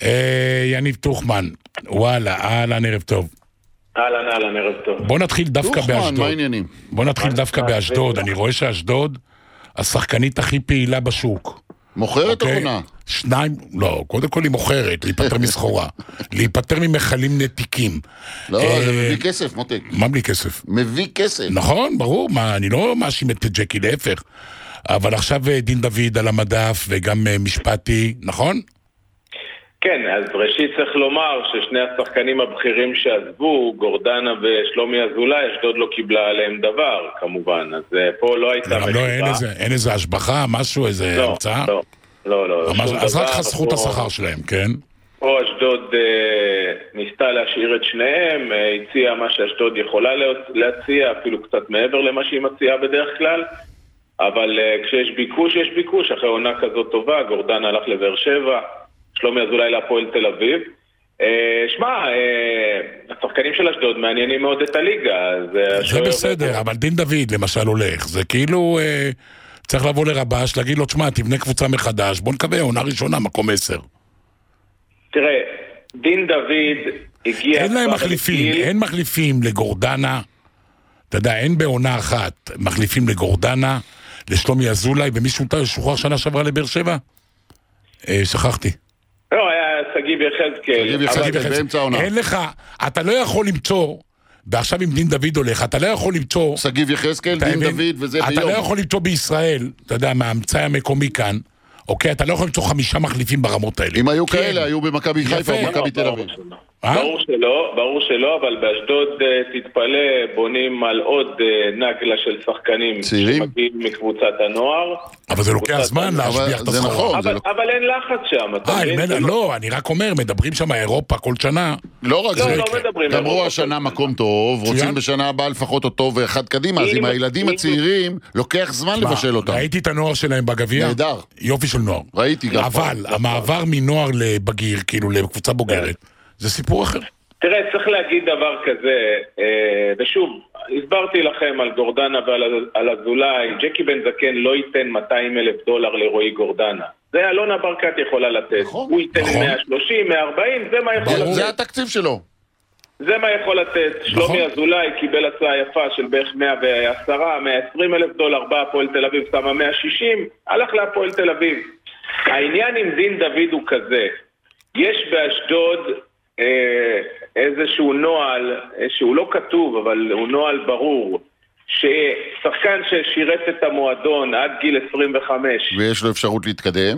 יניב טוחמן, וואלה, אהלן, ערב טוב. אהלן, ערב טוב. בוא נתחיל דווקא באשדוד. מה העניינים? בוא נתחיל דווקא באשדוד, אני רואה שאשדוד השחקנית הכי פעילה בשוק. מוכרת או קונה? שניים, לא, קודם כל היא מוכרת, להיפטר מסחורה, להיפטר ממחלים נתיקים. לא, זה מביא כסף, מותק. מה בלי כסף? מביא כסף. נכון, ברור, אני לא מאשים את ג'קי, להפך. אבל עכשיו דין דוד על המדף וגם משפטי, נכון? כן, אז ראשית צריך לומר ששני השחקנים הבכירים שעזבו, גורדנה ושלומי אזולאי, אשדוד לא קיבלה עליהם דבר, כמובן. אז פה לא הייתה מחיבה. לא, אין איזה השבחה, משהו, איזה המצאה? לא. אז רק חסכו את השכר שלהם, כן? פה אשדוד ניסתה להשאיר את שניהם, הציעה מה שאשדוד יכולה להציע, אפילו קצת מעבר למה שהיא מציעה בדרך כלל. אבל כשיש ביקוש, יש ביקוש. אחרי עונה כזאת טובה, גורדנה הלך לבאר שבע, שלומי אזולאי להפועל תל אביב. שמע, השחקנים של אשדוד מעניינים מאוד את הליגה. זה בסדר, אבל דין דוד למשל הולך. זה כאילו צריך לבוא לרבש, להגיד לו, תשמע, תבנה קבוצה מחדש, בוא נקווה, עונה ראשונה, מקום 10. תראה, דין דוד הגיע... אין להם מחליפים, אין מחליפים לגורדנה. אתה יודע, אין בעונה אחת מחליפים לגורדנה, לשלומי אזולאי, ומישהו שוחרר שנה שעברה לבאר שבע? שכחתי. לא, היה סגיב יחזקאל. באמצע העונה. אין לך, אתה לא יכול למצוא, ועכשיו עם דין דוד הולך, אתה לא יכול למצוא... סגיב יחזקאל, דין דוד וזה ביום. אתה לא יכול למצוא בישראל, אתה יודע, מהמצאי המקומי כאן, אוקיי, אתה לא יכול למצוא 5 מחליפים ברמות האלה. אם היו כאלה, היו במכבי חיפה או במכבי תל אביב. ברור שלא, אבל באשדוד תתפלא, בונים על עוד נגלה של שחקנים שמגיעים מקבוצת הנוער. אבל זה לוקח זמן להשביח את הסחורה. אבל אין לחץ שם. לא, אני רק אומר, מדברים שם אירופה כל שנה. לא רק זה, גמרו השנה מקום טוב, רוצים בשנה הבאה לפחות אותו ואחד קדימה, אז עם הילדים הצעירים לוקח זמן לבשל אותם. ראיתי את הנוער שלהם בגביע. נהדר. יופי של נוער. ראיתי גם. אבל המעבר מנוער לבגיר, כאילו לקבוצה בוגרת, זה סיפור אחר. תראה, צריך להגיד דבר כזה, ושוב, הסברתי לכם על גורדנה ועל אזולאי, ג'קי בן זקן לא ייתן $200,000 לרועי גורדנה. זה אלונה ברקת יכולה לתת. הוא ייתן 130, 140, זה מה יכול לתת. זה התקציב שלו. זה מה יכול לתת. שלומי אזולאי קיבל הצעה יפה של בערך 110, $120,000, בא הפועל תל אביב, שמה 160, הלך להפועל תל אביב. העניין עם דין דוד הוא כזה, יש באשדוד איזשהו נועל, שהוא לא כתוב, אבל הוא נועל ברור, ששחקן ששירת את המועדון עד גיל 25 ויש לו אפשרות להתקדם,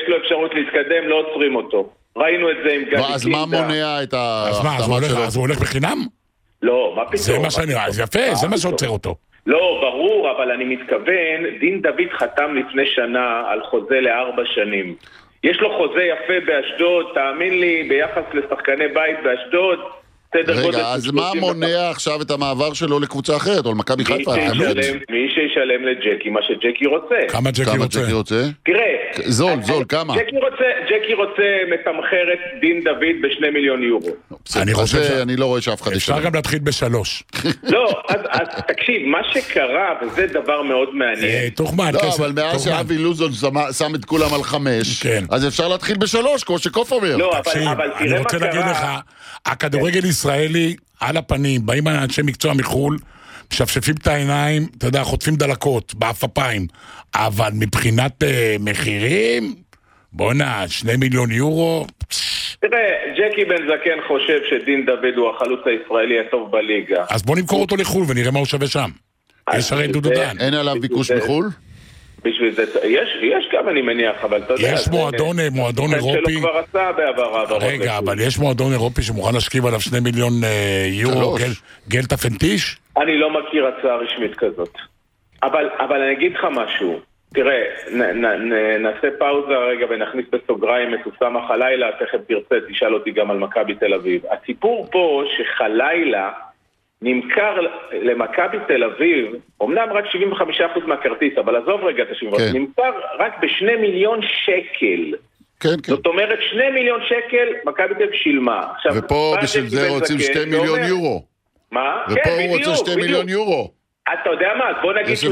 לא עוצרים אותו. ראינו את זה עם גדי קינדה. אז מה מונע את ההחתמה שלו? אז הוא הולך בחינם? לא, מה פתאום? זה מה שאני רואה, אז יפה, זה מה שעוצר אותו. לא, ברור, אבל אני מתכוון, דין דוד חתם לפני שנה על חוזה ל4 שנים. יש לו חוזה יפה באשדוד, תאמין לי, ביחס לשחקני בית באשדוד, רגע, אז מה מונע עכשיו את המעבר שלו לקבוצה אחרת, או למכבי חיפה? מי שישלם לג'קי מה שג'קי רוצה. כמה ג'קי רוצה? תראה, זול, כמה? ג'קי רוצה מתמחרת דין דוד ב2 מיליון יורו. אני לא רואה שאף אחד ישלם. אפשר גם להתחיל ב3. לא, אז תקשיב, מה שקרה, וזה דבר מאוד מעניין. תוחמן. לא, אבל מאז שאבי לוזון שם את כולם על 5, אז אפשר להתחיל ב3, כמו שקוף אומר. לא, אבל אני רוצה להגיד לך, הכדורגל ישראלי על הפנים, באים אנשי מקצוע מחול, משפשפים את העיניים, אתה יודע, חוטפים דלקות, באפפיים, אבל מבחינת מחירים, בוא'נה, 2 מיליון יורו. תראה, ג'קי בן זקן חושב שדין דוד הוא החלוץ הישראלי הטוב בליגה. אז בוא נמכור אותו לחול ונראה מה הוא שווה שם. יש הרי דודו דן. אין עליו ביקוש מחול? בשביל זה, יש גם אני מניח, אבל אתה יודע... יש מועדון אירופי... שלו כבר עשה בעבר. רגע, אבל יש מועדון אירופי שמוכן להשכיב עליו 2 מיליון יורו, גלטה פנטיש? אני לא מכיר הצעה רשמית כזאת. אבל אני אגיד לך משהו. תראה, נעשה פאוזה רגע ונכניס בסוגריים את אוסאמה חלילה, תכף תרצה, תשאל אותי גם על מכבי תל אביב. הסיפור פה שחלילה נמכר למכבי תל אביב, אמנם רק 75% מהכרטיס, אבל עזוב רגע את ה-75%, נמכר רק ב2 מיליון שקל. כן. זאת אומרת, 2 מיליון שקל מכבי תל אביב שילמה. ופה בשביל זה רוצים 2 מיליון יורו. מה? ופה הוא רוצה 2 מיליון יורו. אתה יודע מה, בוא נגיד שהוא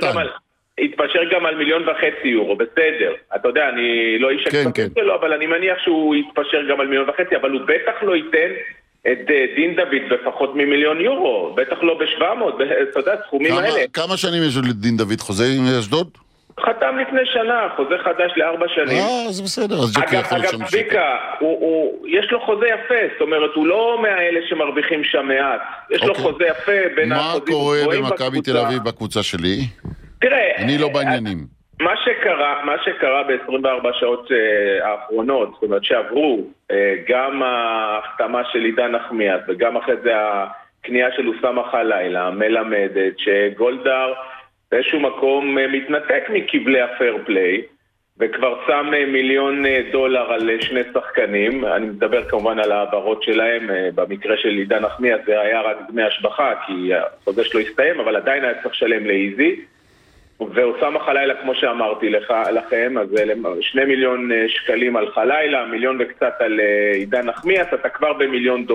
יתפשר גם על 1.5 מיליון יורו, בסדר. אתה יודע, אני לא איש הכספים שלו, אבל אני מניח שהוא יתפשר גם על 1.5 מיליון, אבל הוא בטח לא ייתן את דין דוד בפחות מ1 מיליון יורו, בטח לא ב700, אתה יודע, סכומים האלה. כמה שנים יש לדין דוד? חוזה עם אשדוד? חתם לפני שנה, חוזה חדש ל4 שנים. אז בסדר, אז ג'קי יכול לשם אגב, צביקה, יש לו חוזה יפה, זאת אומרת, הוא לא מהאלה שמרוויחים שם מעט. יש לו חוזה יפה בין מה קורה במכבי תל אביב בקבוצה שלי? תראה, אני לא בעניינים. מה שקרה ב-24 שעות האחרונות, זאת אומרת שעברו גם ההחתמה של עידן נחמיאס וגם אחרי זה הקנייה של אוסאמה חלילה מלמדת שגולדהר באיזשהו מקום מתנתק מכבלי הפייר פליי וכבר שם $1 מיליון על 2 שחקנים. אני מדבר כמובן על העברות שלהם. במקרה של עידן נחמיאס זה היה רק דמי השבחה כי החוזה שלו הסתיים, אבל עדיין היה צריך לשלם לאיזי. ואוסאמה חלילה, כמו שאמרתי לכם, אז 2 מיליון שקלים על חלילה, 1 מיליון וקצת על עידן נחמיאס, אתה כבר $1 מיליון.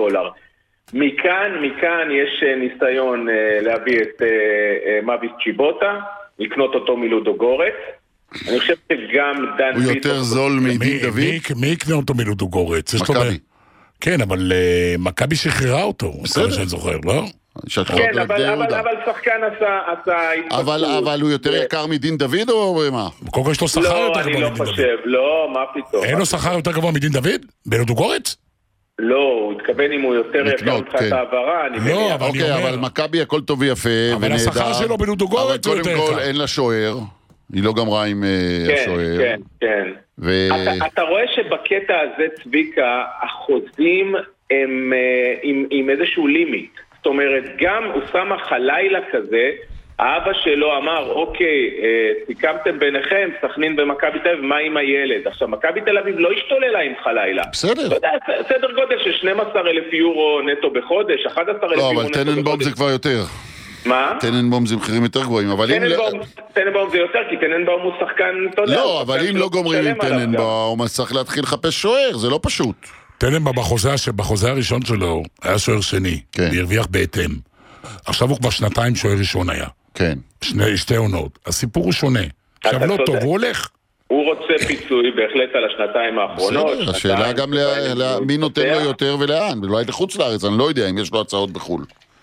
מכאן יש ניסיון להביא את מביס צ'יבוטה, לקנות אותו מלודוגורץ. אני חושב שגם דן הוא יותר זול מדין דוד? מי יקנה אותו מלודוגורץ? מכבי. כן, אבל מכבי שחררה אותו, בסדר שאני זוכר, לא? כן, אבל שחקן עשה... אבל הוא יותר יקר מדין דוד או מה? קודם כל יש לו שכר יותר גבוה מדין דוד. לא, אני לא חושב, לא, מה פתאום? אין לו שכר יותר גבוה מדין דוד? בלודוגורץ? לא, הוא התכוון אם הוא יותר יקר מבחינת העברה, אני מניח. אוקיי, אבל מכבי הכל טוב ויפה ונהדר. אבל השכר שלו בלודוגורץ הוא יותר יקר. אבל קודם כל אין לה שוער, היא לא גמרה עם השוער. כן. אתה רואה שבקטע הזה, צביקה, החוזים הם עם איזשהו לימיט. זאת אומרת, גם אוסאמה חלילה כזה, האבא שלו אמר, אוקיי, סיכמתם ביניכם, סכנין ומכבי תל אביב, מה עם הילד? עכשיו, מכבי תל אביב לא השתוללה עם חלילה. בסדר. אתה יודע, סדר גודל של 12,000 יורו נטו בחודש, 11,000 יורו נטו בחודש. לא, אבל טננבאום זה כבר יותר. מה? טננבאום זה מחירים יותר גבוהים, אבל אם... טננבאום זה יותר, כי טננבאום הוא שחקן, אתה יודע. לא, אבל אם לא גומרים עם טננבאום, אז צריך להתחיל לחפש שוער, זה לא פשוט. טננבאום בחוזה הראשון שלו היה שוער שני, והרוויח בהתאם. עכשיו הוא כבר 2 שוער ראשון היה. כן. 2 עונות. הסיפור הוא שונה. עכשיו לא טוב, הוא הולך. הוא רוצה פיצוי בהחלט על 2 האחרונות. בסדר, השאלה גם מי נותן לו יותר ולאן. אולי לחוץ לארץ, אני לא יודע אם יש לו הצעות בחול.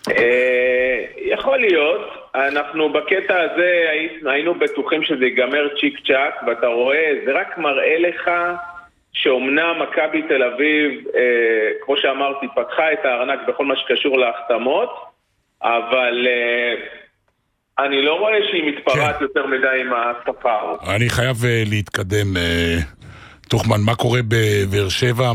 יכול להיות. אנחנו בקטע הזה היינו בטוחים שזה ייגמר צ'יק צ'ק, ואתה רואה, זה רק מראה לך שאומנם מכבי תל אביב, כמו שאמרתי, פתחה את הארנק בכל מה שקשור להחתמות, אבל אני לא רואה שהיא מתפרעת יותר מדי עם הספר. אני חייב להתקדם. תוחמן, מה קורה בבאר שבע?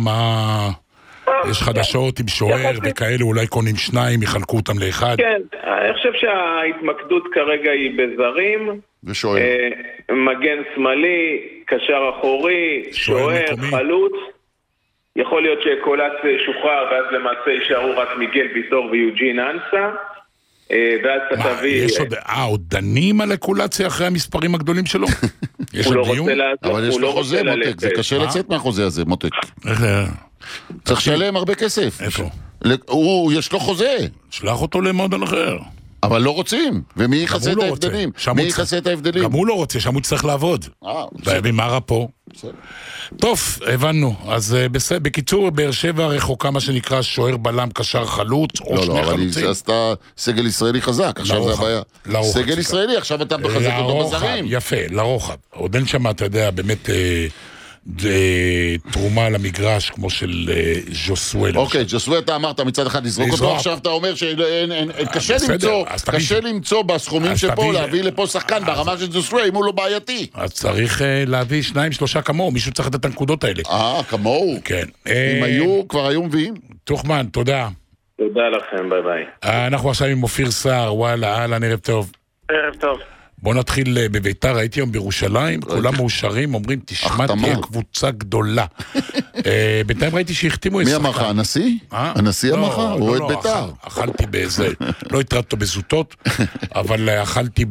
יש חדשות עם שוער וכאלה, אולי קונים 2, יחלקו אותם לאחד? כן, אני חושב שההתמקדות כרגע היא בזרים. ושוער. מגן שמאלי, קשר אחורי, שוער, חלוץ. יכול להיות שקולץ שוחרר, ואז למעשה יישארו רק מיגל ויטור ויוג'ין אנסה, ואז אתה תביא... עוד דנים על הקולציה אחרי המספרים הגדולים שלו? יש הוא לא דיון? רוצה לעזוב, אבל יש לו חוזה, מותק, זה קשה לצאת מהחוזה הזה, מותק. צריך לשלם הרבה כסף. איפה? יש לו חוזה. שלח אותו למועדון אחר. אבל לא רוצים. ומי יכסה את ההבדלים? מי יכסה את ההבדלים? גם הוא לא רוצה, שם הוא צריך לעבוד. ומה רע פה? טוב, הבנו. אז בקיצור, באר שבע רחוקה מה שנקרא שוער בלם, קשר חלוץ, או שני חלוצים. אבל עשתה סגל ישראלי חזק, עכשיו זה הבעיה. סגל ישראלי, עכשיו אתה מחזק אותו בזרים. יפה, לרוחב. עוד אין שם, אתה יודע, באמת... תרומה למגרש כמו של ז'וסואל. אוקיי, ז'וסואל אתה אמרת מצד אחד לזרוק אותו, עכשיו אתה אומר שקשה למצוא בסכומים שפה להביא לפה שחקן ברמה של ז'וסואל אם הוא לא בעייתי. אז צריך להביא 2-3 כמוהו, מישהו צריך לתת את הנקודות האלה. כמוהו? כן. אם היו, כבר היו מביאים. תוכמן, תודה. תודה לכם, ביי ביי. אנחנו עכשיו עם אופיר סער, וואלה, אהלן, ערב טוב. ערב טוב. בוא נתחיל בביתר, הייתי היום בירושלים, כולם מאושרים, אומרים, תשמע, תהיה קבוצה גדולה. בינתיים ראיתי שהחתימו... מי אמר לך, הנשיא? הנשיא אמר לך? הוא אוהד ביתר. אכלתי באיזה, לא התרדתו בזוטות, אבל אכלתי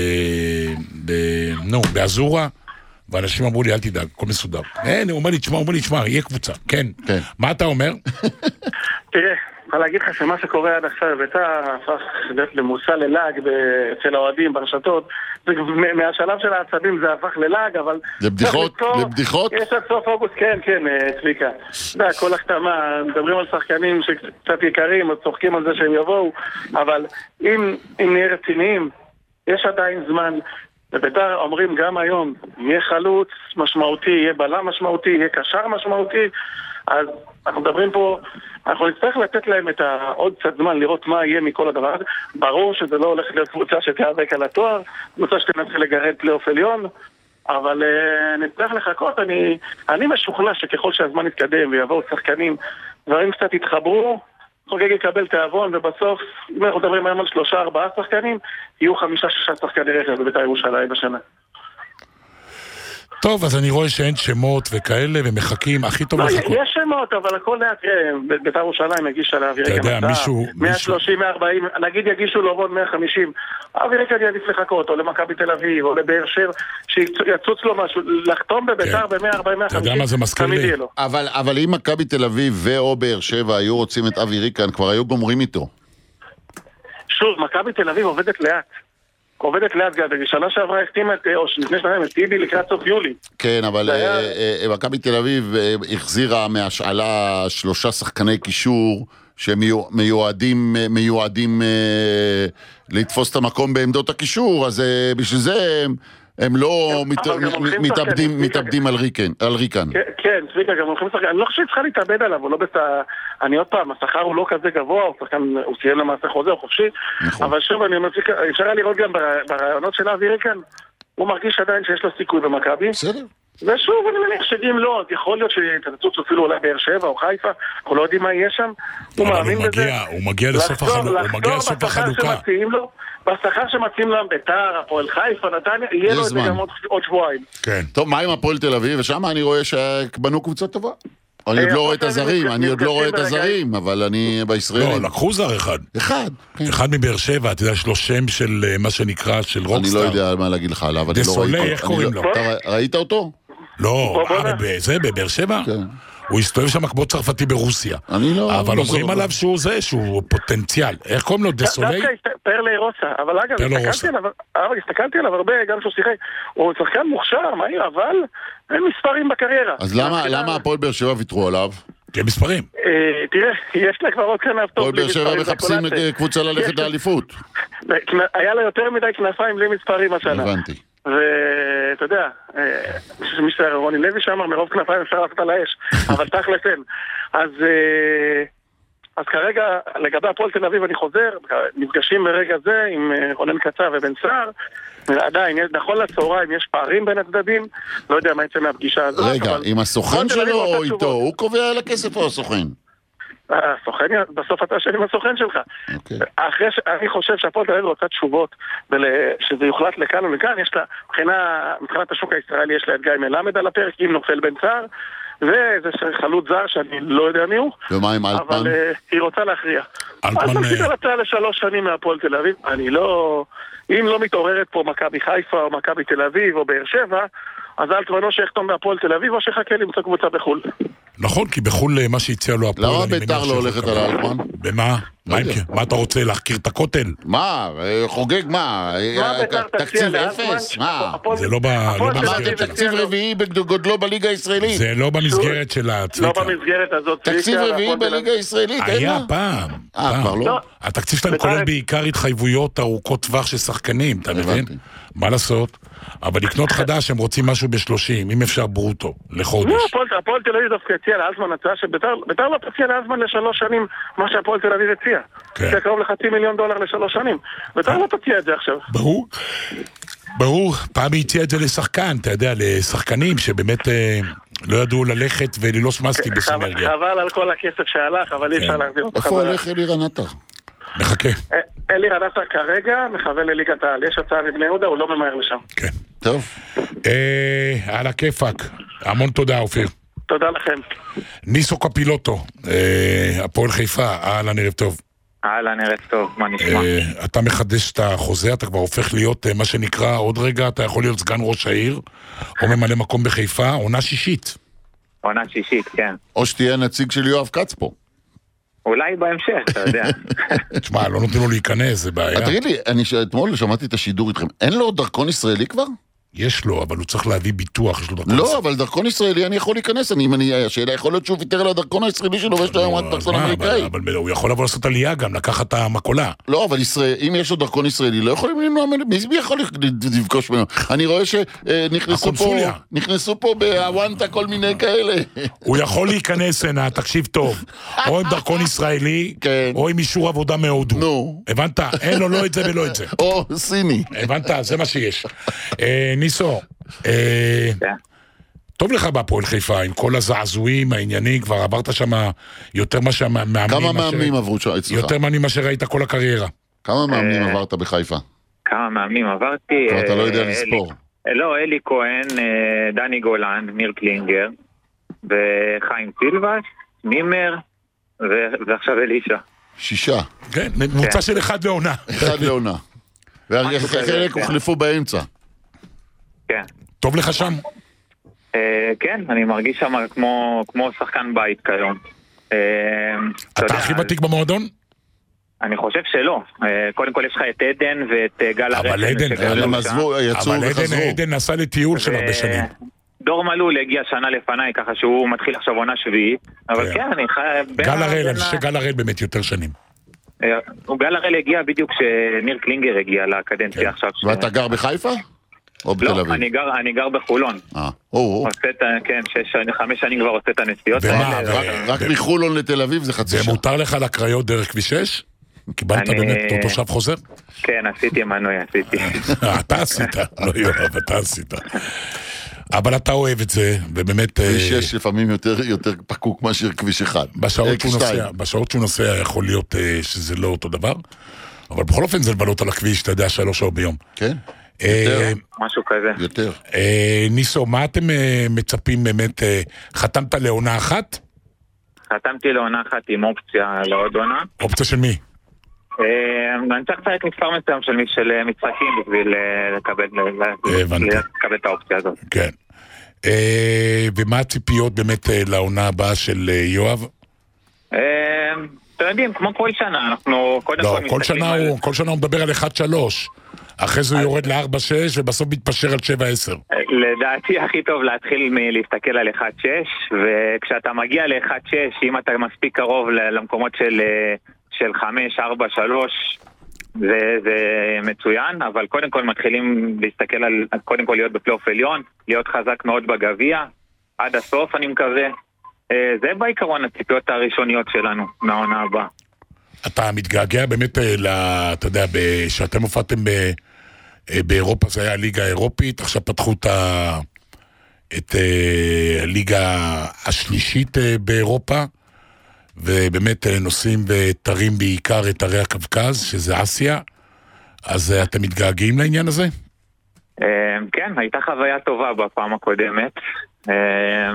באזורה, ואנשים אמרו לי, אל תדאג, הכל מסודר. הוא אומר לי, תשמע, יהיה קבוצה. כן. מה אתה אומר? תראה, אני רוצה להגיד לך שמה שקורה עד עכשיו ביתר הפך למושא ללעג אצל האוהדים ברשתות. מהשלב של העצבים זה הפך ללעג, אבל... לבדיחות? יש עד סוף אוגוסט, כן, צביקה. אתה יודע, כל החתמה, מדברים על שחקנים שקצת יקרים, או צוחקים על זה שהם יבואו, אבל אם נהיה רציניים, יש עדיין זמן. בביתר אומרים גם היום, יהיה חלוץ משמעותי, יהיה בלם משמעותי, יהיה קשר משמעותי, אז אנחנו מדברים פה, אנחנו נצטרך לתת להם את עוד קצת זמן לראות מה יהיה מכל הדבר הזה. ברור שזה לא הולך להיות קבוצה שתיאבק על התואר, קבוצה שתנסה לגרד פלייאוף עליון, אבל נצטרך לחכות. אני משוכנע שככל שהזמן יתקדם ויבואו שחקנים, דברים קצת יתחברו, חוגג יקבל תיאבון, ובסוף, אם אנחנו מדברים היום על 3-4 שחקנים, יהיו 5-6 שחקני רכב בביתר ירושלים בשנה. טוב, אז אני רואה שאין שמות וכאלה, ומחכים, הכי טוב לחכות. יש שמות, אבל הכל לאט, ביתר ירושלים הגישה לאווירי אתה יודע, מישהו... 130, 140, נגיד יגישו לו עוד 150, האווירי כאן יעדיף לחכות, או למכבי תל אביב, או לבאר שבע, שיצוץ לו משהו, לחתום בביתר ב-140, 150, אתה יודע מה זה מזכיר לי? אבל אם מכבי תל אביב ואו באר שבע היו רוצים את אווירי כאן, כבר היו גומרים איתו. שוב, מכבי תל אביב עובדת לאט גד, שנה שעברה החתימה, או לפני שנתיים, את טיבי לקראת סוף יולי. כן, אבל מכבי תל אביב החזירה מהשאלה 3 שחקני קישור שמיועדים לתפוס את המקום בעמדות הקישור, אז בשביל זה הם לא מתאבדים על ריקן. כן, צביקה, גם הולכים לשחקן. אני לא חושב שצריכה להתאבד עליו, אני עוד פעם, השכר הוא לא כזה גבוה, הוא סיים למעשה חוזה, הוא חופשי, אבל שוב, אפשר לראות גם ברעיונות של אבי ריקן, הוא מרגיש עדיין שיש לו סיכוי במכבי. בסדר. ושוב, אני מניח שאם לא, יכול להיות שתצוץ אפילו אולי באר שבע או חיפה, אנחנו לא יודעים מה יהיה שם, הוא מאמין בזה. הוא מגיע לסוף החלוקה. בשכר שמציעים להם ביתר, הפועל חיפה, נתניה, יהיה לו את זה גם עוד שבועיים. כן. טוב, מה עם הפועל תל אביב? ושם אני רואה שבנו קבוצה טובה. אני עוד לא רואה את הזרים, אבל אני בישראלים. לא, לקחו זר אחד מבאר שבע, אתה יודע, יש לו שם של מה שנקרא, של רוקסטאר. אני לא יודע מה להגיד לך עליו, דסולה, איך קוראים לו? אתה ראית אותו? לא, זה בבאר שבע? כן. הוא הסתובב שם כמו צרפתי ברוסיה. אבל אומרים עליו שהוא פוטנציאל. איך קוראים לו? דסולי? פרלי רוסה. אבל אגב, הסתכלתי עליו הרבה, גם שהוא שיחק. הוא שחקן מוכשר, מהיר, אבל אין מספרים בקריירה. אז למה הפועל באר שבע ויתרו עליו? כן, מספרים. תראה, יש לה כבר עוד כנף טוב. הפועל באר שבע מחפשים קבוצה ללכת לאליפות. היה לה יותר מדי כנפיים בלי מספרים השנה. הבנתי. ואתה יודע, מיסטר רוני לוי שאמר, מרוב כנפיים אפשר לעשות על האש, אבל תכלס אין. אז כרגע, לגבי הפועל תל אביב אני חוזר, נפגשים ברגע זה עם רונן קצה ובן סער, עדיין, נכון לצהריים יש פערים בין הצדדים, לא יודע מה יצא מהפגישה הזאת. רגע, עם הסוכן שלו או איתו? הוא קובע על הכסף או הסוכן? הסוכן, בסוף אתה שואל עם הסוכן שלך. אני חושב שהפועל תל אביב רוצה תשובות, שזה יוחלט לכאן ולכאן, יש לה, מבחינת השוק הישראלי יש לה את גיא מלמד על הפרק, עם נופל בן סער, וזה חלוץ זר שאני לא יודע מי הוא. ומה עם אלטמן? אבל היא רוצה להכריע. אלטמן קיבל הצעה ל3 שנים מהפועל תל אביב. אני לא... אם לא מתעוררת פה מכבי חיפה או מכבי תל אביב או באר שבע, אז אלטמן או שיחתום מהפועל תל אביב או שחכה למצוא קבוצה בחול. נכון, כי בחול מה שהציע לו הפועל... למה ביתר לא הולכת על אלטמן? במה? מה אתה רוצה, להחכיר את הכותל? מה? חוגג מה? תקציב אפס? מה? זה לא במסגרת שלה. תקציב רביעי בגודלו בליגה הישראלית. זה לא במסגרת שלה, צביקה. לא במסגרת הזאת, צביקה. תקציב רביעי בליגה הישראלית, היה פעם. כבר לא? התקציב שלהם כולל בעיקר התחייבויות ארוכות טווח של שחקנים, אתה מבין? מה לעשות? אבל לקנות חדש הם רוצים משהו ב-30, אם אפשר ברוטו, לחודש. לא, הפועל תל אביב דווקא הציע לאלטמן הצעה שביתר לא תציע לאלטמן ל3 שנים מה שהפועל תל אביב הציע. זה קרוב $500,000 ל3 שנים. ביתר לא תציע את זה עכשיו. ברור, פעם היא הציע את זה לשחקן, אתה יודע, לשחקנים שבאמת לא ידעו ללכת וללוש מסטיק בסינרגיה. חבל על כל הכסף שהלך, אבל אי אפשר להחזיר אותו. איפה הולך אלירן עטר? מחכה. אלירן עטר כרגע מכוון לליגת העל. יש הצעה מבני יהודה, הוא לא ממהר לשם. כן. טוב. על הכיפק. המון תודה, אופיר. תודה לכם. ניסו קפילוטו, הפועל חיפה, אהלן, ערב טוב. אהלן, ערב טוב, מה נשמע? אתה מחדש את החוזה, אתה כבר הופך להיות מה שנקרא, עוד רגע אתה יכול להיות סגן ראש העיר, או ממלא מקום בחיפה, עונה שישית. עונה שישית, כן. או שתהיה נציג של יואב קץ פה. אולי בהמשך, אתה יודע. תשמע, לא נותנים לו להיכנס, זה בעיה. תגיד לי, אתמול שמעתי את השידור איתכם, אין לו דרכון ישראלי כבר? יש לו, אבל הוא צריך להביא ביטוח, יש לו דרכון לא, אבל דרכון ישראלי אני יכול להיכנס, השאלה יכול להיות שהוא ויתר על הדרכון הישראלי שלו ויש לו היום רק דרכון אמריקאי. אבל הוא יכול לבוא לעשות עלייה גם, לקחת את המקולה. לא, אבל אם יש לו דרכון ישראלי, לא יכולים למנוע, מי יכול לפגוש ממנו? אני רואה שנכנסו פה בהוואנטה כל מיני כאלה. הוא יכול להיכנס הנה, תקשיב טוב, או עם דרכון ישראלי, או עם אישור עבודה מהודו. נו. הבנת? אין לו לא את זה ולא את זה. או סיני. הבנת? זה מה שיש. ניסו, טוב לך בהפועל חיפה, עם כל הזעזועים, העניינים, כבר עברת שם יותר מאמנים. כמה מאמנים עברו אצלך? יותר מאמנים מה שראית כל הקריירה. כמה מאמנים עברת בחיפה? כמה מאמנים עברתי? אתה לא יודע לספור. לא, אלי כהן, דני גולן, ניר קלינגר, וחיים סילבס, מימר, ועכשיו אלישה. 6. כן, ממוצע של 1 לעונה. 1 לעונה. וחלק הוחלפו באמצע. כן. טוב לך שם? כן, אני מרגיש שם כמו שחקן בית כיום. אתה הכי ותיק במועדון? אני חושב שלא. קודם כל יש לך את עדן ואת גל הרצן. אבל עדן נסע לטיול של הרבה שנים. דור מלול הגיע שנה לפניי, ככה שהוא מתחיל עכשיו עונה שביעית. אבל כן, אני חייב... גל הראל, אני חושב שגל הראל באמת יותר שנים. גל הראל הגיע בדיוק כשניר קלינגר הגיע לקדנציה עכשיו. ואתה גר בחיפה? או בתל אביב? לא, אני גר בחולון. כן, 5 שנים כבר עושה את הנסיעות. רק מחולון לתל אביב זה חצי שעה. ומותר לך לקריות דרך כביש 6? קיבלת באמת תושב חוזר? כן, עשיתי מנוי, עשיתי. אתה עשית, לא יואב, אתה עשית. אבל אתה אוהב את זה, ובאמת... כביש 6 לפעמים יותר פקוק מאשר כביש 1. בשעות שהוא נוסע יכול להיות שזה לא אותו דבר, אבל בכל אופן זה לבלות על הכביש, אתה יודע, 3 שעות ביום. כן. משהו כזה. יותר. ניסו, מה אתם מצפים באמת? חתמת לעונה אחת? חתמתי לעונה אחת עם אופציה לעוד עונה. אופציה של מי? אני צריך לצרק מספר מסוים של משחקים בשביל לקבל את האופציה הזאת. כן. ומה הציפיות באמת לעונה הבאה של יואב? אתם יודעים, כמו כל שנה, אנחנו קודם כל מסתכלים על... כל שנה הוא מדבר על 1-3. אחרי זה הוא יורד ל-4-6 ובסוף מתפשר על 7-10. לדעתי הכי טוב להתחיל מלהסתכל על 1-6, וכשאתה מגיע ל-1-6, אם אתה מספיק קרוב למקומות של 5-4-3, זה מצוין, אבל קודם כל מתחילים להסתכל על, קודם כל להיות בפלייאוף עליון, להיות חזק מאוד בגביע, עד הסוף אני מקווה. זה בעיקרון הציפיות הראשוניות שלנו מהעונה הבאה. אתה מתגעגע באמת, אתה יודע, שאתם הופעתם באירופה, זה היה הליגה האירופית, עכשיו פתחו את הליגה השלישית באירופה, ובאמת נוסעים ותרים בעיקר את ערי הקווקז, שזה אסיה, אז אתם מתגעגעים לעניין הזה? כן, הייתה חוויה טובה בפעם הקודמת,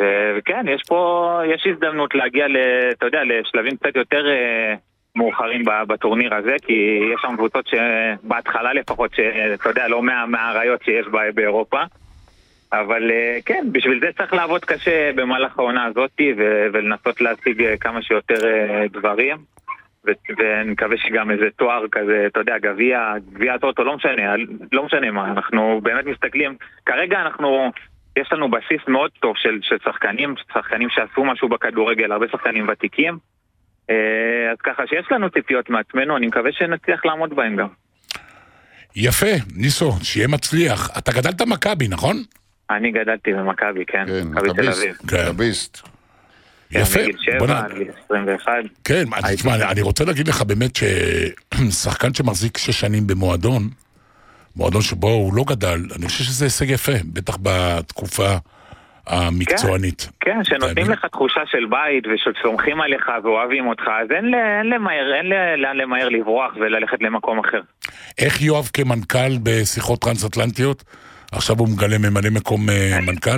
וכן, יש הזדמנות להגיע, אתה יודע, לשלבים קצת יותר מאוחרים בטורניר הזה, כי יש שם קבוצות שבהתחלה לפחות, שאתה יודע, לא מהראיות שיש באירופה. אבל כן, בשביל זה צריך לעבוד קשה במהלך העונה הזאת ולנסות להשיג כמה שיותר דברים, ואני מקווה שגם איזה תואר כזה, אתה יודע, גביע טוטו, לא משנה מה, אנחנו באמת מסתכלים, כרגע יש לנו בסיס מאוד טוב של שחקנים שעשו משהו בכדורגל, הרבה שחקנים ותיקים, אז ככה שיש לנו ציפיות מעצמנו, אני מקווה שנצליח לעמוד בהם גם. יפה, ניסו, שיהיה מצליח. אתה גדלת מכבי, נכון? אני גדלתי במכבי, כן. מכבי תל אביב. מכביסט. יפה. מגיל 7, גיל 21. כן, אני רוצה להגיד לך באמת ששחקן שמחזיק 6 שנים במועדון, מועדון שבו הוא לא גדל, אני חושב שזה הישג יפה, בטח בתקופה המקצוענית. כן, שנותנים לך תחושה של בית ושסומכים עליך ואוהבים אותך, אז אין לאן למהר לברוח וללכת למקום אחר. איך יואב כמנכ"ל בשיחות טרנס-אטלנטיות? עכשיו הוא מגלה ממלא מקום מנכ"ל?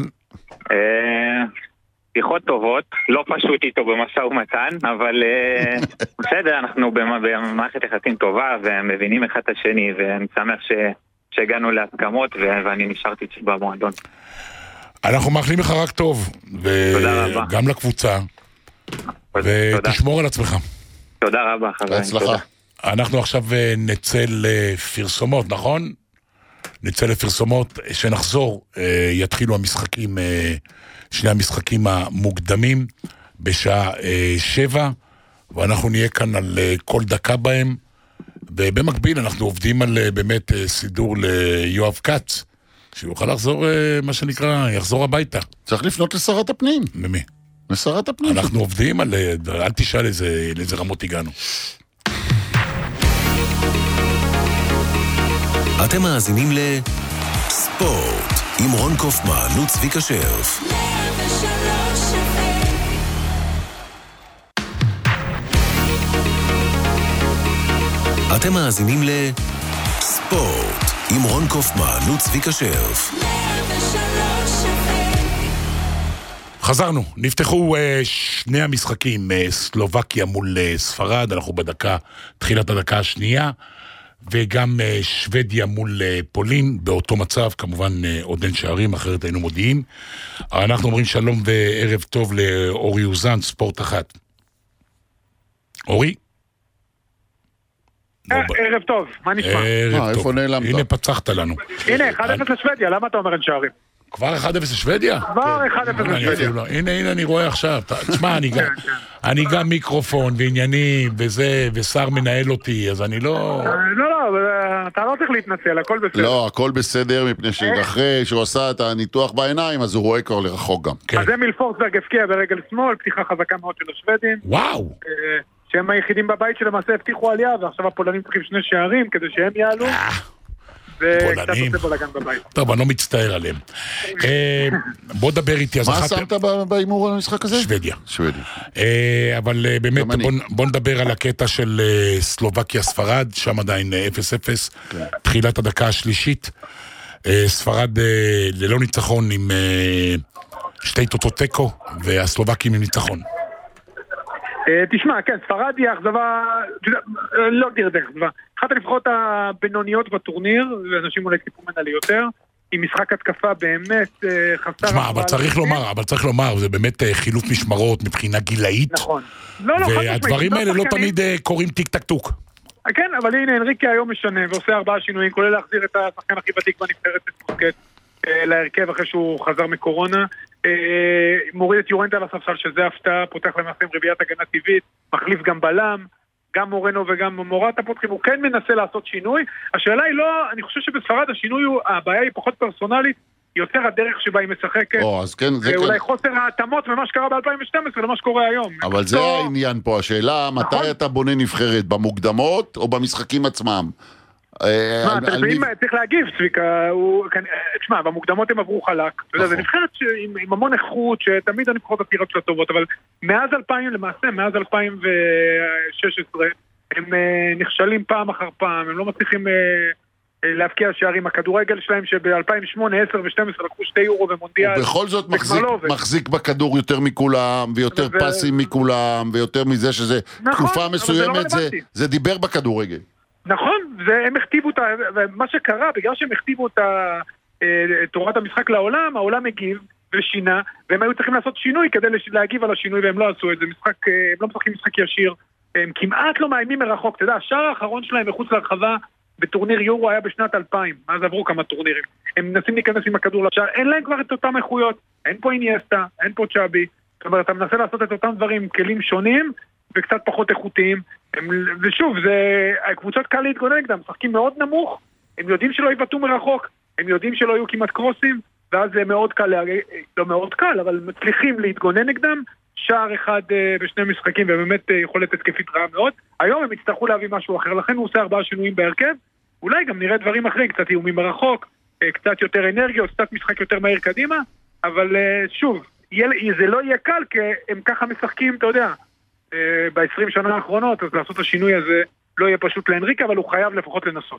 שיחות טובות, לא פשוט איתו במשא ומתן, אבל בסדר, אנחנו במערכת יחסים טובה ומבינים אחד את השני, ואני שמח שהגענו להסכמות ואני נשארתי במועדון. אנחנו מאחלים לך רק טוב, וגם לקבוצה, ותשמור על עצמך. תודה רבה, חברים. בהצלחה. אנחנו עכשיו נצא לפרסומות, נכון? נצא לפרסומות, שנחזור, יתחילו המשחקים, שני המשחקים המוקדמים, בשעה 7, ואנחנו נהיה כאן על כל דקה בהם, ובמקביל אנחנו עובדים על באמת סידור ליואב קץ, שיוכל לחזור, מה שנקרא, יחזור הביתה. צריך לפנות לשרת הפנים. למי? לשרת הפנים. אנחנו עובדים על, אל תשאל לאיזה רמות הגענו. אתם מאזינים לספורט עם רון קופמן וצביקה שרף. אתם מאזינים לספורט עם רון קופמן וצביקה שרף. חזרנו, נפתחו שני המשחקים, סלובקיה מול ספרד, אנחנו תחילת הדקה השנייה, וגם שוודיה מול פולין, באותו מצב, כמובן עוד אין שערים, אחרת היינו מודיעים. אנחנו אומרים שלום וערב טוב לאורי אוזן, ספורט 1. אורי? ערב טוב, מה נשמע? ערב טוב, הנה פצחת לנו. הנה, 1-0 לשוודיה, למה אתה אומר אין שערים? כבר 1-0 לשוודיה? כבר 1-0 לשוודיה. הנה אני רואה עכשיו, תשמע, אני גם מיקרופון ועניינים וזה, ושר מנהל אותי, אז אני לא... לא, אתה לא צריך להתנצל, הכל בסדר. לא, הכל בסדר, מפני שאחרי שהוא עשה את הניתוח בעיניים, אז הוא רואה כבר לרחוק גם. אז אמיל פורסברג הפקיע ברגל שמאל, פתיחה חזקה מאוד של השוודים. וואו! שהם היחידים בבית שלמעשה הבטיחו עלייה, ועכשיו הפולנים צריכים 2 שערים כדי שהם יעלו. וקצת עושה בולגן בבית. טוב, אני לא מצטער עליהם. בוא דבר איתי. מה שמת באימור על המשחק הזה? שוודיה. שוודיה. אבל באמת בוא נדבר על הקטע של סלובקיה ספרד, שם עדיין 0-0, תחילת הדקה השלישית. ספרד ללא ניצחון עם 2 תוצאות תיקו, והסלובקים עם ניצחון. תשמע, כן, ספרד היא אכזבה, לא דרך אכזבה, אחת הנבחרות הבינוניות בטורניר, ואנשים אולי ציפו ממנה ליותר, היא משחק התקפה באמת חסר... תשמע, אבל צריך לומר, זה באמת חילוף משמרות מבחינה גילאית, נכון. והדברים האלה לא תמיד קוראים טיק טק טוק. כן, אבל הנה, אנריקי היום משנה ועושה 4 שינויים, כולל להחזיר את השחקן הכי ותיק בנבחרת בספורט להרכב אחרי שהוא חזר מקורונה, מוריד את יורנטה לספסל שזה הפתעה, פותח למעשה עם רביעיית הגנה טבעית, מחליף גם בלם, גם מורנו וגם מורטה פותחים, הוא כן מנסה לעשות שינוי. השאלה היא לא, אני חושב שבספרד השינוי, הבעיה היא פחות פרסונלית, יותר הדרך שבה היא משחקת, ואולי חוסר ההתאמות ממה שקרה ב-2012 למה שקורה היום. אבל זה העניין פה, השאלה מתי אתה בונה נבחרת, במוקדמות או במשחקים עצמם? צריך להגיב, צביקה, תשמע, במוקדמות הם עברו חלק, זה נבחרת עם המון איכות, שתמיד הנבחרות הטירות שלה טובות, אבל מאז 2016, הם נכשלים פעם אחר פעם, הם לא מצליחים להפקיע שערים. הכדורגל שלהם שב-2008, 10 ו-12 לקחו 2 יורו במונדיאל. ובכל זאת מחזיק בכדור יותר מכולם, ויותר פסים מכולם, ויותר מזה שזה תקופה מסוימת, זה דיבר בכדורגל. נכון, הם הכתיבו את מה שקרה, בגלל שהם הכתיבו את תורת המשחק לעולם, העולם הגיב ושינה, והם היו צריכים לעשות שינוי כדי להגיב על השינוי, והם לא עשו את זה. הם לא משחקים משחק ישיר, הם כמעט לא מאיימים מרחוק. אתה יודע, השער האחרון שלהם מחוץ להרחבה בטורניר יורו היה בשנת 2000, אז עברו כמה טורנירים. הם מנסים להיכנס עם הכדור לשער, אין להם כבר את אותם איכויות, אין פה אינייסטה, אין פה צ'אבי. זאת אומרת, אתה מנסה לעשות את אותם דברים, כלים שונים וקצת פחות איכותיים. ושוב, הקבוצות קל להתגונן נגדם, משחקים מאוד נמוך, הם יודעים שלא יבטאו מרחוק, הם יודעים שלא יהיו כמעט קרוסים, ואז זה מאוד קל, לא מאוד קל, אבל מצליחים להתגונן נגדם, שער אחד בשני משחקים, ובאמת יכולת התקפית רעה מאוד. היום הם יצטרכו להביא משהו אחר, לכן הוא עושה 4 שינויים בהרכב, אולי גם נראה דברים אחרים, קצת איומים מרחוק, קצת יותר אנרגיות, קצת משחק יותר מהר קדימה, אבל שוב, זה לא יהיה קל, כי הם ככה משחקים, אתה יודע, ב-20 שנה האחרונות, אז לעשות השינוי הזה לא יהיה פשוט לאנריקה, אבל הוא חייב לפחות לנסות.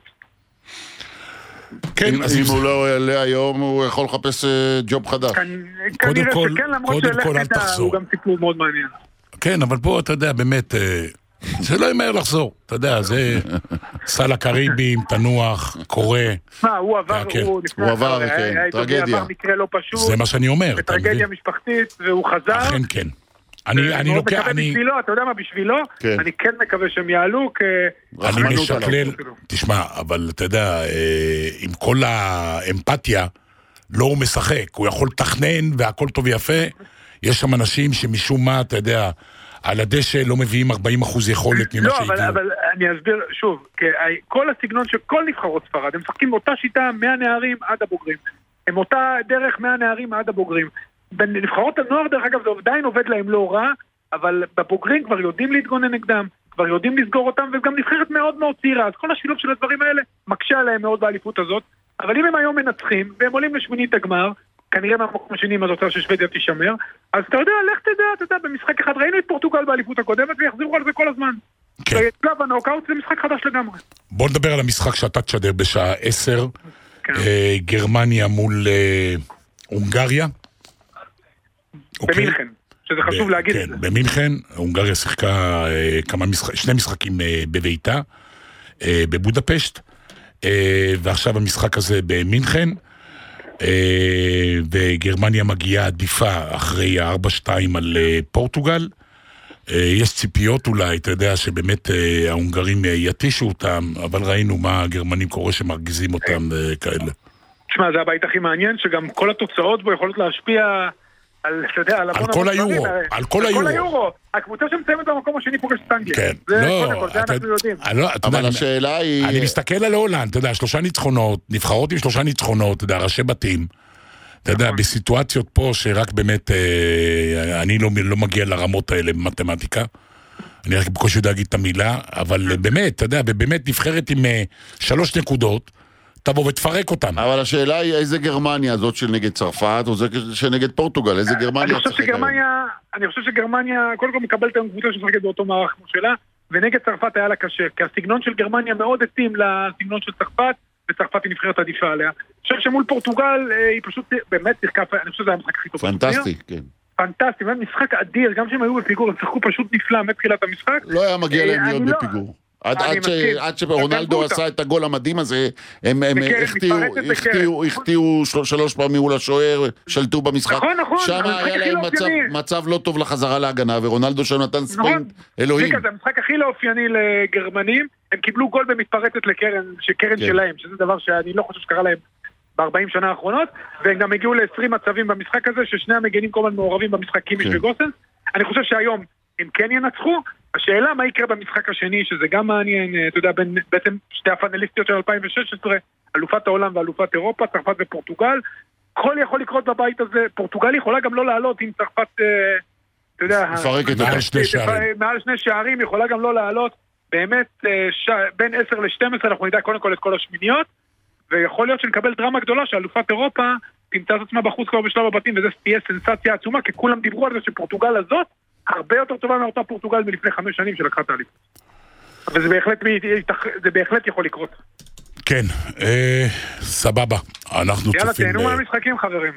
כן, אם הוא לא יעלה היום, הוא יכול לחפש ג'וב חדש. כנראה שכן, למרות שלך תדע, הוא גם סיפור מאוד מעניין. כן, אבל פה אתה יודע, באמת, זה לא ימהר לחזור. אתה יודע, זה סל הקריבים, תנוח, קורא. מה, הוא עבר, הוא עבר, כן, טרגדיה. מקרה לא פשוט. זה מה שאני אומר. טרגדיה משפחתית, והוא חזר. אכן כן. אני לוקח, בשבילו, אתה יודע מה בשבילו? אני כן מקווה שהם יעלו אני משקלל, תשמע, אבל אתה יודע, עם כל האמפתיה, לא הוא משחק, הוא יכול לתכנן והכל טוב ויפה, יש שם אנשים שמשום מה, אתה יודע, על הדשא לא מביאים 40% יכולת ממה שהגיעו. לא, אבל אני אסביר שוב, כל הסגנון של כל נבחרות ספרד, הם משחקים באותה שיטה מהנערים עד הבוגרים. הם אותה דרך מהנערים עד הבוגרים. בנבחרות הנוער, דרך אגב, זה עדיין עובד להם לא רע, אבל בבוגרים כבר יודעים להתגונן נגדם, כבר יודעים לסגור אותם, וגם נבחרת מאוד מאוד צעירה, אז כל השילוב של הדברים האלה מקשה עליהם מאוד באליפות הזאת, אבל אם הם היום מנצחים, והם עולים לשמינית הגמר, כנראה מהמקום השני מהזאת ששוודיה תישמר, אז אתה יודע, לך תדע, במשחק אחד ראינו את פורטוגל באליפות הקודמת, ויחזירו על זה כל הזמן. שלב הנוקאוט זה משחק חדש לגמרי. בוא נדבר על המשחק שאתה תשדר בשעה 10, גרמניה מול הונגריה. במינכן, שזה חשוב להגיד את זה. במינכן, הונגריה שיחקה 2 משחקים בביתה, בבודפשט, ועכשיו המשחק הזה במינכן, וגרמניה מגיעה עדיפה אחרי 4-2 על פורטוגל. יש ציפיות אולי, אתה יודע שבאמת ההונגרים יתישו אותם, אבל ראינו מה הגרמנים קורה שמרגיזים אותם כאלה. תשמע, זה הבית הכי מעניין, שגם כל התוצאות בו יכולות להשפיע על כל היורו, על כל היורו. הקבוצה שמסיימת במקום השני פוגשת את אנגליה. כן, לא, זה אנחנו יודעים. אבל השאלה היא... אני מסתכל על הולנד, אתה יודע, 3 ניצחונות, נבחרות עם 3 ניצחונות, אתה יודע, ראשי בתים. אתה יודע, בסיטואציות פה שרק באמת, אני לא מגיע לרמות האלה במתמטיקה. אני רק בקושי יודע להגיד את המילה, אבל באמת, אתה יודע, ובאמת נבחרת עם 3 נקודות, תבוא ותפרק אותם. אבל השאלה היא איזה גרמניה, זאת של נגד צרפת, או זאת שנגד פורטוגל, איזה גרמניה? אני חושב שגרמניה, קודם כל מקבלת היום קבוצה שמשחקת באותו מערך כמו שלה, ונגד צרפת היה לה קשה, כי הסגנון של גרמניה מאוד התאים לסגנון של צרפת, וצרפת היא נבחרת עדיפה עליה. אני חושב שמול פורטוגל היא פשוט באמת שיחקה, אני חושב שזה היה משחק הכי טוב. פנטסטי, כן. פנטסטי, משחק אדיר, גם שהם היו בפיגור, הם שחקו פשוט נפלא מתחילת המשחק. לא היה מגיע להם להיות בפיגור. עד שרונלדו עשה את הגול המדהים הזה, הם החטיאו 3 פעמים מול השוער, שלטו במשחק. שם היה להם מצב לא טוב לחזרה להגנה, ורונלדו שם נתן ספרינט אלוהים. זה המשחק הכי לא אופייני לגרמנים, הם קיבלו גול במתפרצת לקרן שלהם, שזה דבר שאני לא חושב שקרה להם ב-40 שנה האחרונות, והם גם הגיעו ל-20 מצבים במשחק הזה, ששני המגנים כל הזמן מעורבים במשחק קימיש וגוסנס. אני חושב שהיום הם כן ינצחו. השאלה מה יקרה במשחק השני, שזה גם מעניין, אתה יודע, בעצם 2 הפאנליסטיות של 2016, אלופת העולם ואלופת אירופה, צרפת ופורטוגל, כל יכול לקרות בבית הזה, פורטוגל יכולה גם לא לעלות עם צרפת, אתה יודע, מעל 2 שערים, יכולה גם לא לעלות, באמת, בין 10 ל-12 אנחנו נדע קודם כל את כל השמיניות, ויכול להיות שנקבל דרמה גדולה שאלופת אירופה תמצא את עצמה בחוץ כבר בשלב הבתים, וזה תהיה סנסציה עצומה, כי כולם דיברו על זה שפורטוגל הזאת הרבה יותר טובה מאותה פורטוגל מלפני 5 שנים שלקחה את האליפות. אבל זה בהחלט יכול לקרות. כן, סבבה. אנחנו יאללה, צופים... תהנו מהמשחקים, חברים.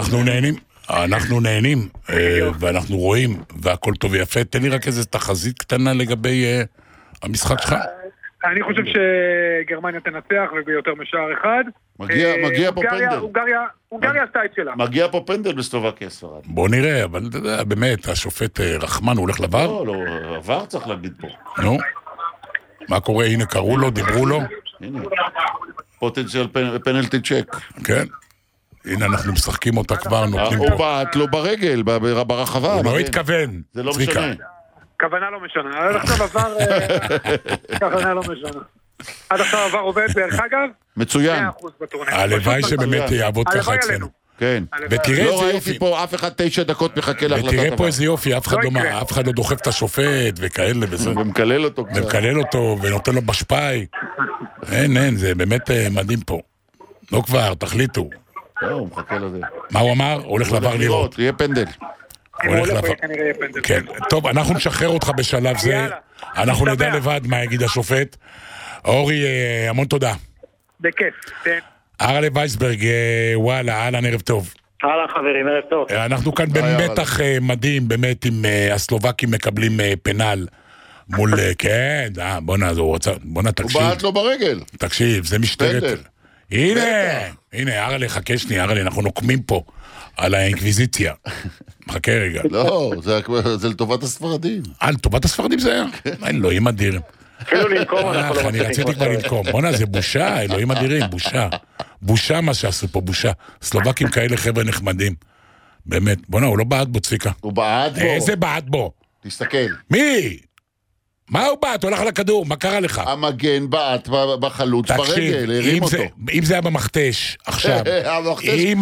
אנחנו נהנים, ואנחנו רואים, והכל טוב ויפה. תן לי רק איזו תחזית קטנה לגבי המשחק שלך. אני חושב שגרמניה תנצח וביותר משער אחד. מגיע פה פנדל. הונגריה עשתה את שלה. מגיע פה פנדל בסלובקיה ספרד. בוא נראה, אבל אתה יודע, באמת, השופט רחמן, הוא הולך לבר? לא, עבר צריך להגיד פה. נו, מה קורה? הנה, קראו לו, דיברו לו. הנה, פוטנציאל פנלטי צ'ק. כן. הנה, אנחנו משחקים אותה כבר, נותנים הוא פה. בעט לו ברגל, ברחבה. הוא לא התכוון. זה לא צביקה. משנה. כוונה לא משנה. עד עכשיו עבר... כוונה לא משנה. עד עכשיו עבר עובד, דרך אגב, מצוין. 100% בטורניר. הלוואי שבאמת יעבוד ככה הלוואי אצלנו. עלינו. כן. ותראה לא איזה ראיתי יופי. פה אף אחד 9 דקות מחכה להחלטת ותראה דבר. פה איזה יופי, אף אחד לא דוחף את השופט וכאלה וזה. ומקלל אותו קצת. ומקלל אותו ונותן לו בשפי. אין, זה באמת מדהים פה. לא כבר, תחליטו. לא, הוא מחכה לזה. מה הוא אמר? הוא הולך לבר לראות. יהיה פנדל. הוא הולך לבר. כנראה יהיה פנדל. כן, טוב, אנחנו נשחרר אותך בשלב זה. יאללה. אנחנו נדע לבד מה יגיד השופט. אורי, המון תודה. בכיף, כן. ארלה וייסברג, וואלה, אהלן, ערב טוב. אהלן חברים, ערב טוב. אנחנו כאן במתח מדהים, באמת, עם הסלובקים מקבלים פנל מול, כן, בואנה, תקשיב. הוא בעט לו ברגל. תקשיב, זה משטרת... הנה, ארלה, חכה שנייה, ארלה, אנחנו נוקמים פה על האינקוויזיציה. חכה רגע. לא, זה לטובת הספרדים. לטובת הספרדים זה היה? אלוהים אדירים. אפילו לנקום אנחנו לא אני רציתי כבר לנקום. בוא'נה, זה בושה, אלוהים אדירים, בושה. בושה מה שעשו פה, בושה. סלובקים כאלה חבר'ה נחמדים. באמת. בוא'נה, הוא לא בעט בו, צביקה. הוא בעט בו. איזה בעט בו? תסתכל. מי? מה הוא בעט? הוא הולך לכדור, מה קרה לך? המגן בעט בחלוץ ברגל, הרים אותו. אם זה היה במכתש, עכשיו, אם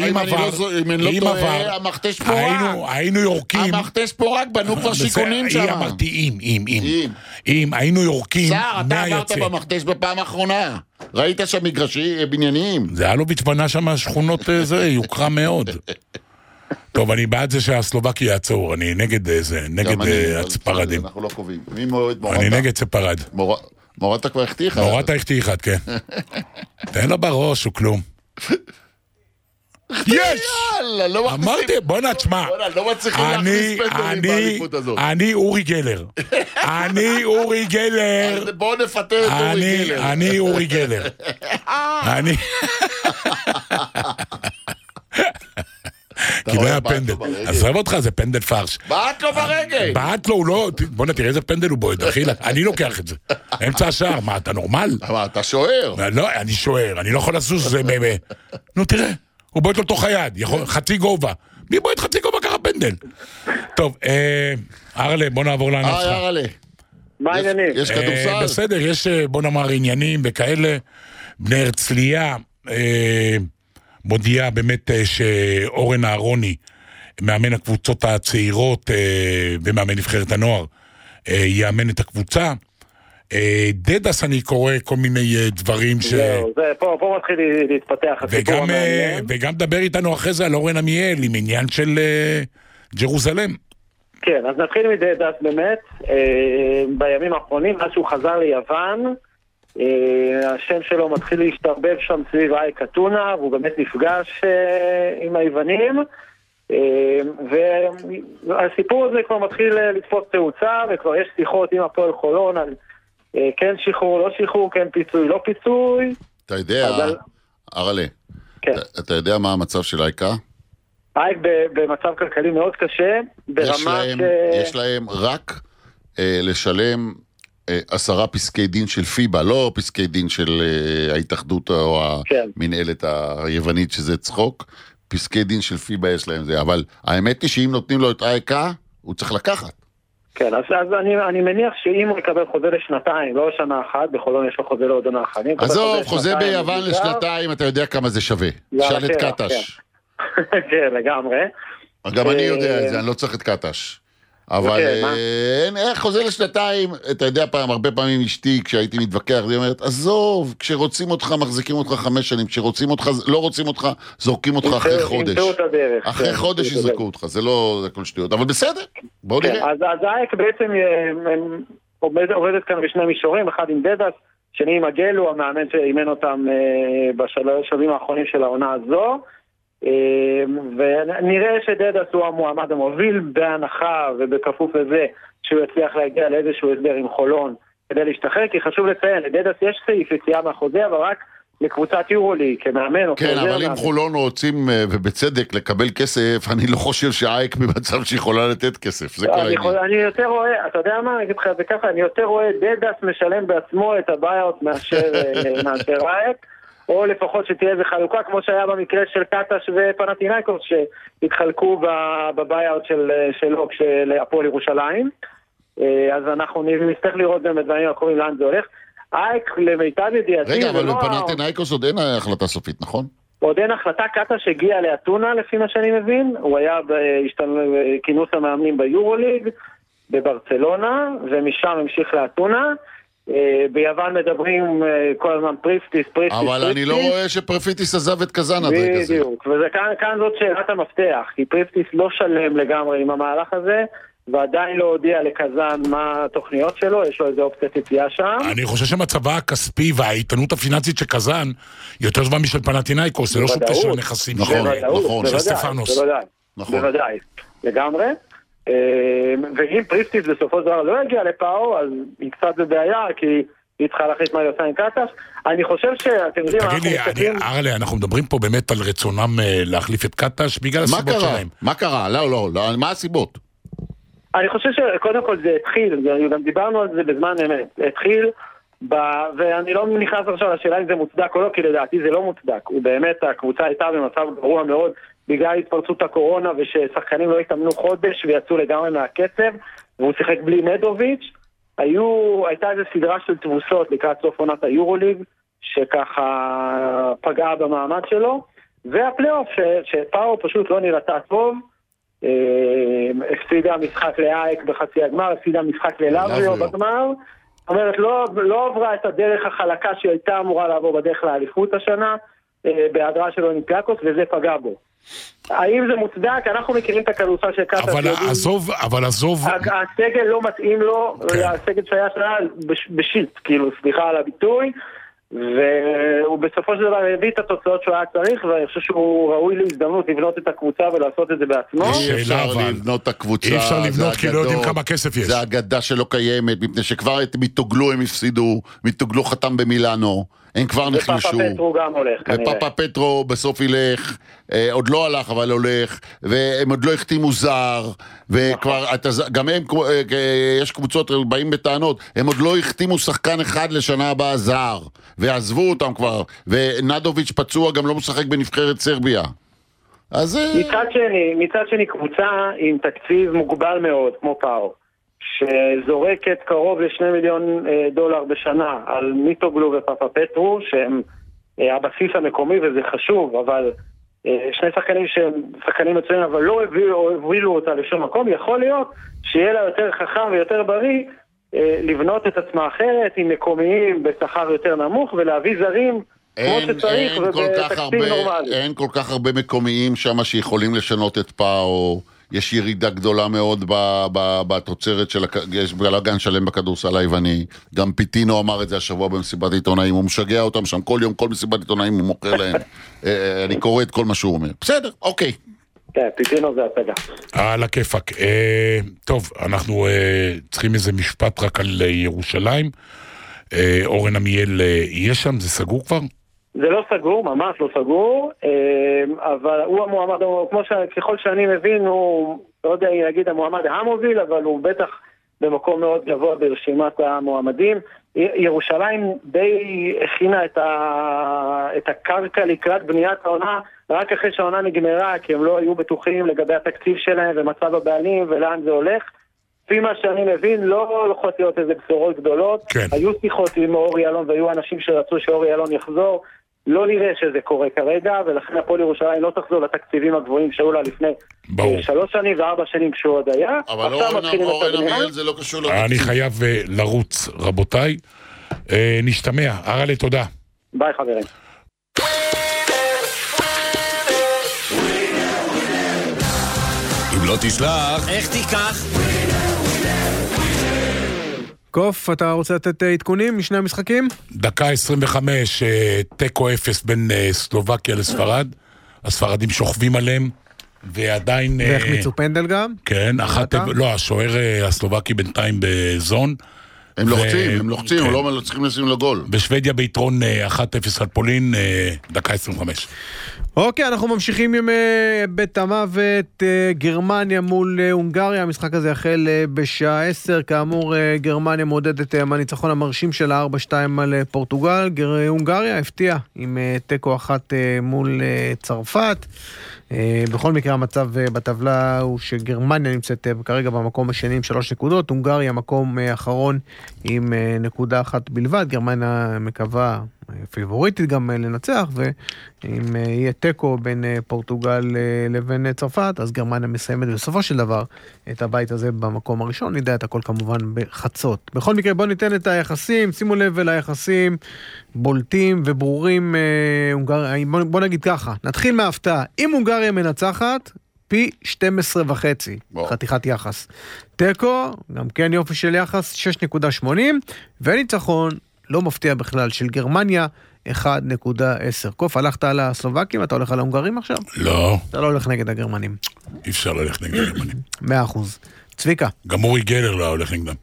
עבר, המכתש פה רק. היינו יורקים. המכתש פה רק, בנו כבר שיכונים שם. אמרתי, אם היינו יורקים, שר, אתה עברת במכתש בפעם האחרונה. ראית שם מגרשי בניינים. זה אלוביץ' בנה שם שכונות זה, יוקרה מאוד. טוב, אני בעד זה שהסלובקי יעצור, אני נגד זה, נגד הספרדים. אנחנו לא קובעים. מי מורד מורטה? אני נגד ספרד. מורטה כבר החטיא אחד. מורטה החטיא אחד, כן. תן לו בראש, הוא כלום. יש! אמרתי, בוא נשמע. לא מצליחים להכניס פנדלים באליפות הזאת. אני אורי גלר. בואו נפטר את אורי גלר. אני אורי גלר. כי לא היה פנדל. אז רב אותך, זה פנדל פרש. בעט לו ברגל. בעט לו, הוא לא... בוא נתראה איזה פנדל הוא בועד, אחי. אני לוקח את זה. אמצע השער, מה, אתה נורמל? מה, אתה שוער? לא, אני שוער, אני לא יכול לזוז. נו, תראה, הוא בועד לו תוך היד, חצי גובה. מי בועד חצי גובה ככה פנדל? טוב, ארלה, בוא נעבור לענות שלך. ארלה. מה העניינים? יש כדורסל? בסדר, יש, בוא נאמר, עניינים וכאלה. בני הרצליה... מודיעה באמת שאורן אהרוני, מאמן הקבוצות הצעירות ומאמן נבחרת הנוער, יאמן את הקבוצה. דדס, אני קורא כל מיני דברים ש... פה מתחיל להתפתח הסיפור המעניין. וגם דבר איתנו אחרי זה על אורן עמיאל, עם עניין של ג'רוזלם. כן, אז נתחיל מדדס באמת. בימים האחרונים, אז שהוא חזר ליוון, השם שלו מתחיל להשתרבב שם סביב אייק אתונה, והוא באמת נפגש עם היוונים, והסיפור הזה כבר מתחיל לתפוס תאוצה, וכבר יש שיחות עם הפועל חולון על כן שחרור, לא שחרור, כן פיצוי, לא פיצוי. אתה יודע, ארלה, אתה יודע מה המצב של אייקה? אייק במצב כלכלי מאוד קשה, ברמה יש להם רק לשלם 10 פסקי דין של פיבה, לא פסקי דין של ההתאחדות או המנהלת היוונית שזה צחוק, פסקי דין של פיבה יש להם זה, אבל האמת היא שאם נותנים לו את אייקה, הוא צריך לקחת. כן, אז אני מניח שאם הוא יקבל חוזה לשנתיים, לא שנה אחת, בחולון יש לו חוזה לעוד עונה אחת. עזוב, חוזה ביוון לשנתיים, אתה יודע כמה זה שווה. שאל את קטש. כן, לגמרי. גם אני יודע את זה, אני לא צריך את קטש. אבל איך חוזה לשנתיים, אתה יודע הרבה פעמים אשתי, כשהייתי מתווכח, היא אומרת, עזוב, כשרוצים אותך, מחזיקים אותך 5 שנים, כשרוצים אותך, לא רוצים אותך, זורקים אותך אחרי חודש. אחרי חודש יזרקו אותך, זה לא כל שטויות, אבל בסדר, בואו נראה. אז אייק בעצם עובדת כאן בשני מישורים, אחד עם דדס, שני מגל הוא המאמן שאימן אותם בשלבים האחרונים של העונה הזו, ונראה שדדס הוא המועמד המוביל בהנחה ובכפוף לזה שהוא יצליח להגיע לאיזשהו הסדר עם חולון כדי להשתחרר, כי חשוב לציין, לדדס יש סעיף יציאה מהחוזה, אבל רק לקבוצת יורוליג כמאמן. כן, אבל אם חולון רוצים, ובצדק, לקבל כסף, אני לא חושב שהאייק במצב שיכולה לתת כסף, זה כבר אני יותר רואה, אתה יודע מה, אני אגיד לך זה ככה, אני יותר רואה דדס משלם בעצמו את הבעיות מאשר אייק, או לפחות שתהיה איזה חלוקה, כמו שהיה במקרה של קטש ופנתינייקוס, שהתחלקו בבעיות שלו להפועל ירושלים. אז אנחנו נצטרך לראות באמת דברים הקרובים לאן זה הולך. אייק למיטב ידיעתי... רגע, אבל בפנתינייקוס עוד אין החלטה סופית, נכון? עוד אין החלטה, קטש הגיע לאתונה לפי מה שאני מבין, הוא היה בכינוס המאמנים ביורוליג, בברצלונה, ומשם המשיך לאתונה. ביוון מדברים כל הזמן פריפטיס. אבל אני לא רואה שפריפטיס עזב את קזן עד רגע זה. בדיוק, וכאן זאת שאלת המפתח, כי פריפטיס לא שלם לגמרי עם המהלך הזה, ועדיין לא הודיע לקזן מה התוכניות שלו, יש לו איזה אופציית יציאה שם. אני חושב שמצבה הכספי והאיתנות הפיננסית של קזן יותר טובה משל פנתינייקוס, זה לא שום קשר לנכסים. נכון, של סטפנוס. בוודאי, לגמרי. ואם פריפטיס בסופו של דבר לא יגיע לפאו, אז היא קצת בבעיה, כי היא צריכה להחליט מה היא עושה עם קטש. אני חושב שאתם יודעים... תגיד לי, ארלה, אנחנו מדברים פה באמת על רצונם להחליף את קטש בגלל הסיבות שלהם. מה קרה? לא, מה הסיבות? אני חושב שקודם כל זה התחיל, גם דיברנו על זה בזמן אמת, התחיל, ואני לא נכנס עכשיו לשאלה אם זה מוצדק או לא, כי לדעתי זה לא מוצדק, ובאמת הקבוצה הייתה במצב גרוע מאוד, בגלל התפרצות הקורונה, וששחקנים לא התאמנו חודש ויצאו לגמרי מהקצב, והוא שיחק בלי נדוביץ', הייתה איזו סדרה של תבוסות לקראת סוף עונת היורוליג, שככה פגעה במעמד שלו, והפלייאוף שפאו פשוט לא נראתה טוב, הפסידה משחק לאייק בחצי הגמר, הפסידה משחק ללאבריו בגמר, זאת אומרת לא עברה את הדרך החלקה שהיא הייתה אמורה לעבור בדרך לאליפות השנה, בהדרה של אולימפיאקוס, וזה פגע בו. האם זה מוצדק? אנחנו מכירים את הכדורסל של קטש. אבל עזוב... הסגל לא מתאים לו, הסגל שהיה שנה בשיט, כאילו, סליחה על הביטוי, והוא בסופו של דבר הביא את התוצאות שהוא היה צריך, ואני חושב שהוא ראוי להזדמנות לבנות את הקבוצה ולעשות את זה בעצמו. אי אפשר לבנות את הקבוצה. אי אפשר לבנות כי לא יודעים כמה כסף יש. זה אגדה שלא קיימת, מפני שכבר את מיטוגלו הם הפסידו, מיטוגלו חתם במילאנו, הם כבר נחלשו. ופאפה פטרו גם הולך כנראה. ופאפה פטרו בסוף ילך, עוד לא הלך אבל הולך, והם עוד לא החתימו זר, וכבר, גם הם, יש קבוצות באים בטענות, הם עוד לא החתימו שחקן אחד לשנה הבאה זר, ועזבו אותם כבר, ונדוביץ' פצוע גם לא משחק בנבחרת סרביה. אז... מצד שני קבוצה עם תקציב מוגבל מאוד, כמו פאו, שזורקת קרוב ל$2 מיליון בשנה על מיטוגלו ופאפה פטרו, שהם הבסיס המקומי וזה חשוב, אבל שני שחקנים שהם שחקנים מצוינים, אבל לא הובילו אותה לשום מקום, יכול להיות שיהיה לה יותר חכם ויותר בריא לבנות את עצמה אחרת עם מקומיים בשכר יותר נמוך ולהביא זרים כמו שצריך ובתקציב נורמלי. אין כל כך הרבה מקומיים שם שיכולים לשנות את פאו. יש ירידה גדולה מאוד בתוצרת של... יש בלגן שלם בכדורסל היווני. גם פיטינו אמר את זה השבוע במסיבת עיתונאים. הוא משגע אותם שם כל יום, כל מסיבת עיתונאים הוא מוכר להם. אני קורא את כל מה שהוא אומר. בסדר, אוקיי. כן, פיטינו זה הצגה. על הכיפק. טוב, אנחנו צריכים איזה משפט רק על ירושלים. אורן עמיאל יהיה שם? זה סגור כבר? זה לא סגור, ממש לא סגור, אבל הוא המועמד, ככל שאני מבין, הוא, לא יודע אם להגיד המועמד המוביל, אבל הוא בטח במקום מאוד גבוה ברשימת המועמדים. ירושלים די הכינה את הקרקע לקראת בניית העונה, רק אחרי שהעונה נגמרה, כי הם לא היו בטוחים לגבי התקציב שלהם ומצב הבעלים ולאן זה הולך. לפי מה שאני מבין, לא הולכות להיות איזה בשורות גדולות. כן. היו שיחות עם אורי אלון, והיו אנשים שרצו שאורי אלון יחזור. לא נראה שזה קורה כרגע, ולכן הפועל ירושלים לא תחזור לתקציבים הגבוהים שהיו לה לפני 3 שנים ו4 שנים כשהוא עוד היה. אבל אורן עמיאל זה לא קשור לתקציב. אני חייב לרוץ, רבותיי. נשתמע. ארלה, תודה. ביי חברים. אם לא תשלח, איך תיקח? קוף, אתה רוצה לתת עדכונים משני המשחקים? דקה 25, תיקו 0 בין סלובקיה לספרד. הספרדים שוכבים עליהם, ועדיין... והחמיצו פנדל גם? כן, לא, השוער הסלובקי בינתיים בזון. הם לוחצים, הם לא צריכים לשים לו גול. בשוודיה ביתרון 1-0 על פולין, דקה 25. אוקיי, אנחנו ממשיכים עם בית המוות, גרמניה מול הונגריה. המשחק הזה החל בשעה 10. כאמור, גרמניה מודדת מהניצחון המרשים שלה 4-2 על פורטוגל. הונגריה הפתיעה עם תיקו 1 מול צרפת. בכל מקרה המצב בטבלה הוא שגרמניה נמצאת כרגע במקום השני עם 3 נקודות, הונגריה מקום אחרון עם נקודה 1 בלבד. גרמניה מקווה פיבוריטית גם לנצח, ואם יהיה תיקו בין פורטוגל לבין צרפת, אז גרמניה מסיימת בסופו של דבר את הבית הזה במקום הראשון. נדע את הכל כמובן בחצות. בכל מקרה בוא ניתן את היחסים, שימו לב אל היחסים בולטים וברורים. בוא נגיד ככה, נתחיל מההפתעה. אם הונגריה מנצחת, פי 12.5 חתיכת יחס. תיקו, גם כן יופי של יחס, 6.80, וניצחון לא מפתיע בכלל של גרמניה 1.10. קוף, הלכת על הסלובקים, אתה הולך על ההונגרים עכשיו? לא. אתה לא הולך נגד הגרמנים. אי אפשר ללכת נגד הגרמנים. 100%. צביקה. גם אורי גלר לא הולך נגדם.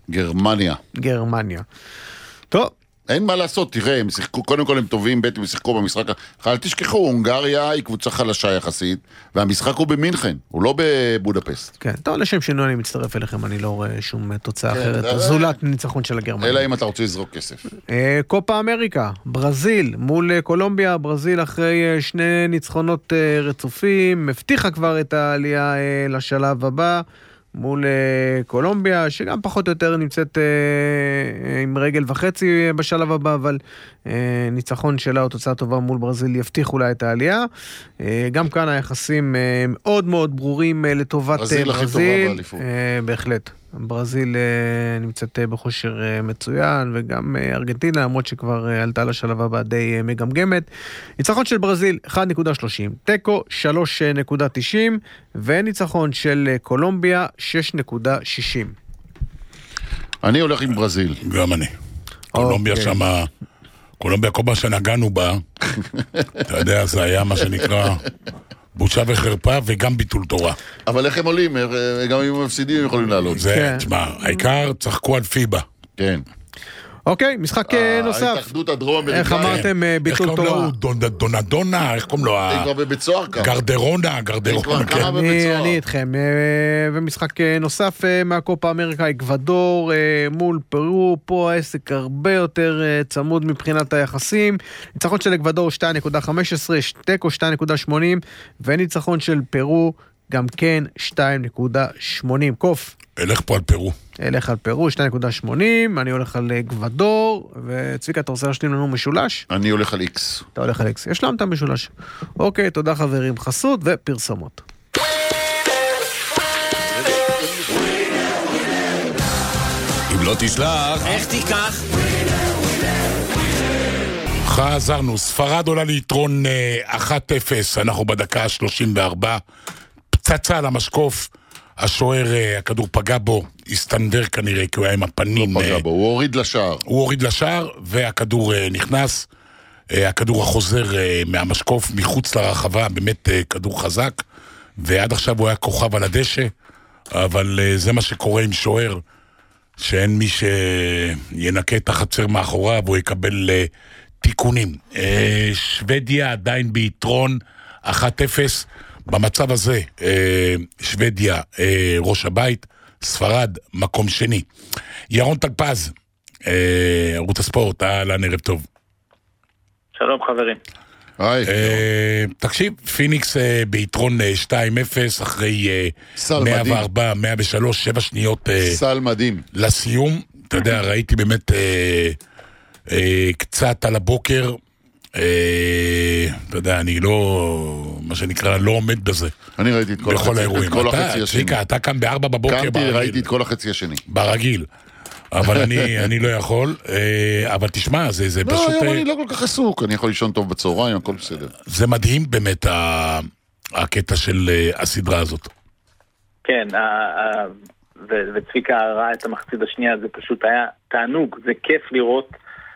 גרמניה. טוב. אין מה לעשות, תראה, הם שיחקו, קודם כל הם טובים, הם שיחקו במשחק, אל תשכחו, הונגריה היא קבוצה חלשה יחסית, והמשחק הוא במינכן, הוא לא בבודפסט. כן, טוב, לשם שינוי אני מצטרף אליכם, אני לא רואה שום תוצאה אחרת, זולת ניצחון של הגרמנים. אלא אם אתה רוצה לזרוק כסף. קופה אמריקה, ברזיל, מול קולומביה, ברזיל אחרי 2 ניצחונות רצופים, מבטיחה כבר את העלייה לשלב הבא, מול קולומביה, שגם פחות או יותר נמצאת עם רגל וחצי בשלב הבא, אבל ניצחון שלה או תוצאה טובה מול ברזיל יבטיחו לה את העלייה. גם כאן היחסים מאוד מאוד ברורים לטובת ברזיל. הכי טובה באליפות. בהחלט. ברזיל נמצאת בכושר מצוין, וגם ארגנטינה, למרות שכבר עלתה לשלב הבא די מגמגמת. ניצחון של ברזיל 1.30, תיקו 3.90, וניצחון של קולומביה 6.60. אני הולך עם ברזיל. גם אני. קולומביה שמה, קולומביה כל מה שנגענו בה, אתה יודע, זה היה מה שנקרא בושה וחרפה וגם ביטול תורה. אבל איך הם עולים? גם אם הם מפסידים הם יכולים לעלות. זה, תשמע, העיקר צחקו על פיבה. כן. אוקיי, משחק נוסף. ההתאחדות הדרום אמריקאית. איך אמרתם ביטול תורה? איך קוראים לו? דונדונה, איך קוראים לו? היא כבר בבית סוהר כמה. גרדרונה. אני איתכם. ומשחק נוסף מהקופה אמריקה, אקוודור מול פרו, פה העסק הרבה יותר צמוד מבחינת היחסים. ניצחון של אקוודור 2.15, תיקו 2.80, וניצחון של פרו גם כן 2.80. קוף. אלך פה על פרו. אלך על פרו, 2.80, אני הולך על אקוודור, וצביקה, אתה רוצה להשלים לנו משולש? אני הולך על איקס. אתה הולך על איקס, השלמת משולש. אוקיי, תודה חברים, חסות ופרסומות. אם לא תשלח, איך תיקח? חזרנו, ספרד עולה ליתרון 1-0, אנחנו בדקה 34, פצצה על המשקוף, השוער, הכדור פגע בו, הסתנדר כנראה, כי הוא היה עם הפנים. לא פגע בו, הוא הוריד לשער. הוא הוריד לשער, והכדור נכנס, הכדור החוזר מהמשקוף, מחוץ לרחבה, באמת כדור חזק, ועד עכשיו הוא היה כוכב על הדשא, אבל זה מה שקורה עם שוער, שאין מי שינקה את החצר מאחוריו, והוא יקבל תיקונים. שוודיה עדיין ביתרון 1-0, במצב הזה, שוודיה ראש הבית, ספרד מקום שני. ירון טלפז, ערוץ הספורט, אהלן, ערב טוב. שלום חברים. תקשיב, פיניקס ביתרון 2-0 אחרי 104, 103, 7 שניות סל מדהים לסיום. אתה יודע, ראיתי באמת קצת על הבוקר, אתה יודע, אני לא, מה שנקרא, לא עומד בזה. אני ראיתי את כל החצי השני. אתה קם ב4 בבוקר ברגיל. ראיתי את כל החצי השני. ברגיל. אבל אני לא יכול, אבל תשמע, זה פשוט... לא, אני לא כל כך עסוק, אני יכול לישון טוב בצהריים, הכל בסדר. זה מדהים באמת, הקטע של הסדרה הזאת. כן, וצביקה ראה את המחצית השנייה, זה פשוט היה תענוג, זה כיף לראות.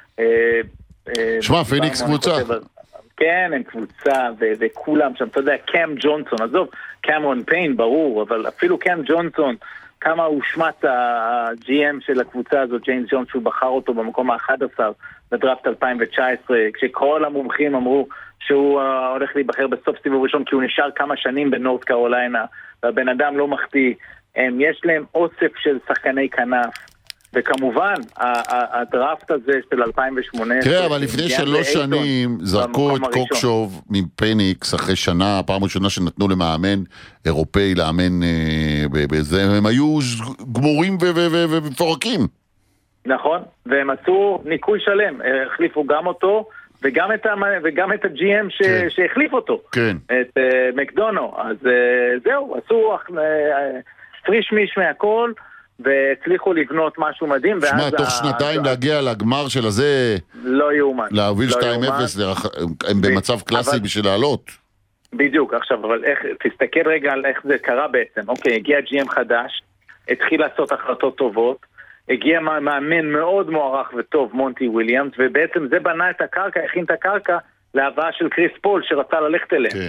שמע, פיניקס קבוצה. כן, הם קבוצה, וכולם שם, אתה יודע, קאם ג'ונסון, עזוב, קמרון פיין, ברור, אבל אפילו קאם ג'ונסון, כמה הוא שמט ה-GM של הקבוצה הזאת, ג'יימס ג'ונס, שהוא בחר אותו במקום ה-11 בדראפט 2019, כשכל המומחים אמרו שהוא הולך להיבחר בסוף סיבוב ראשון, כי הוא נשאר כמה שנים בנורת קרוליינה, והבן אדם לא מחטיא, יש להם אוסף של שחקני כנף, וכמובן, הדראפט הזה של 2018... תראה, אבל לפני 3 שנים זרקו את קוקשוב מפניקס אחרי שנה, הפעם הראשונה שנתנו למאמן אירופאי לאמן בזה, הם היו גמורים ומפורקים. נכון, והם עשו ניקוי שלם, החליפו גם אותו, וגם את ה-GM שהחליף אותו, את מקדונו. אז זהו, עשו פריש מיש מהכל, והצליחו לבנות משהו מדהים. שמע, תוך שנתיים להגיע לגמר של הזה, לא יאומן. להוביל 2-0, הם במצב קלאסי בשביל לעלות. בדיוק, עכשיו, אבל תסתכל רגע על איך זה קרה בעצם. אוקיי, הגיע GM חדש, התחיל לעשות החלטות טובות, הגיע מאמן מאוד מוערך וטוב, מונטי וויליאמס, ובעצם זה בנה את הקרקע, הכין את הקרקע להבאה של קריס פול שרצה ללכת אליהם. כן.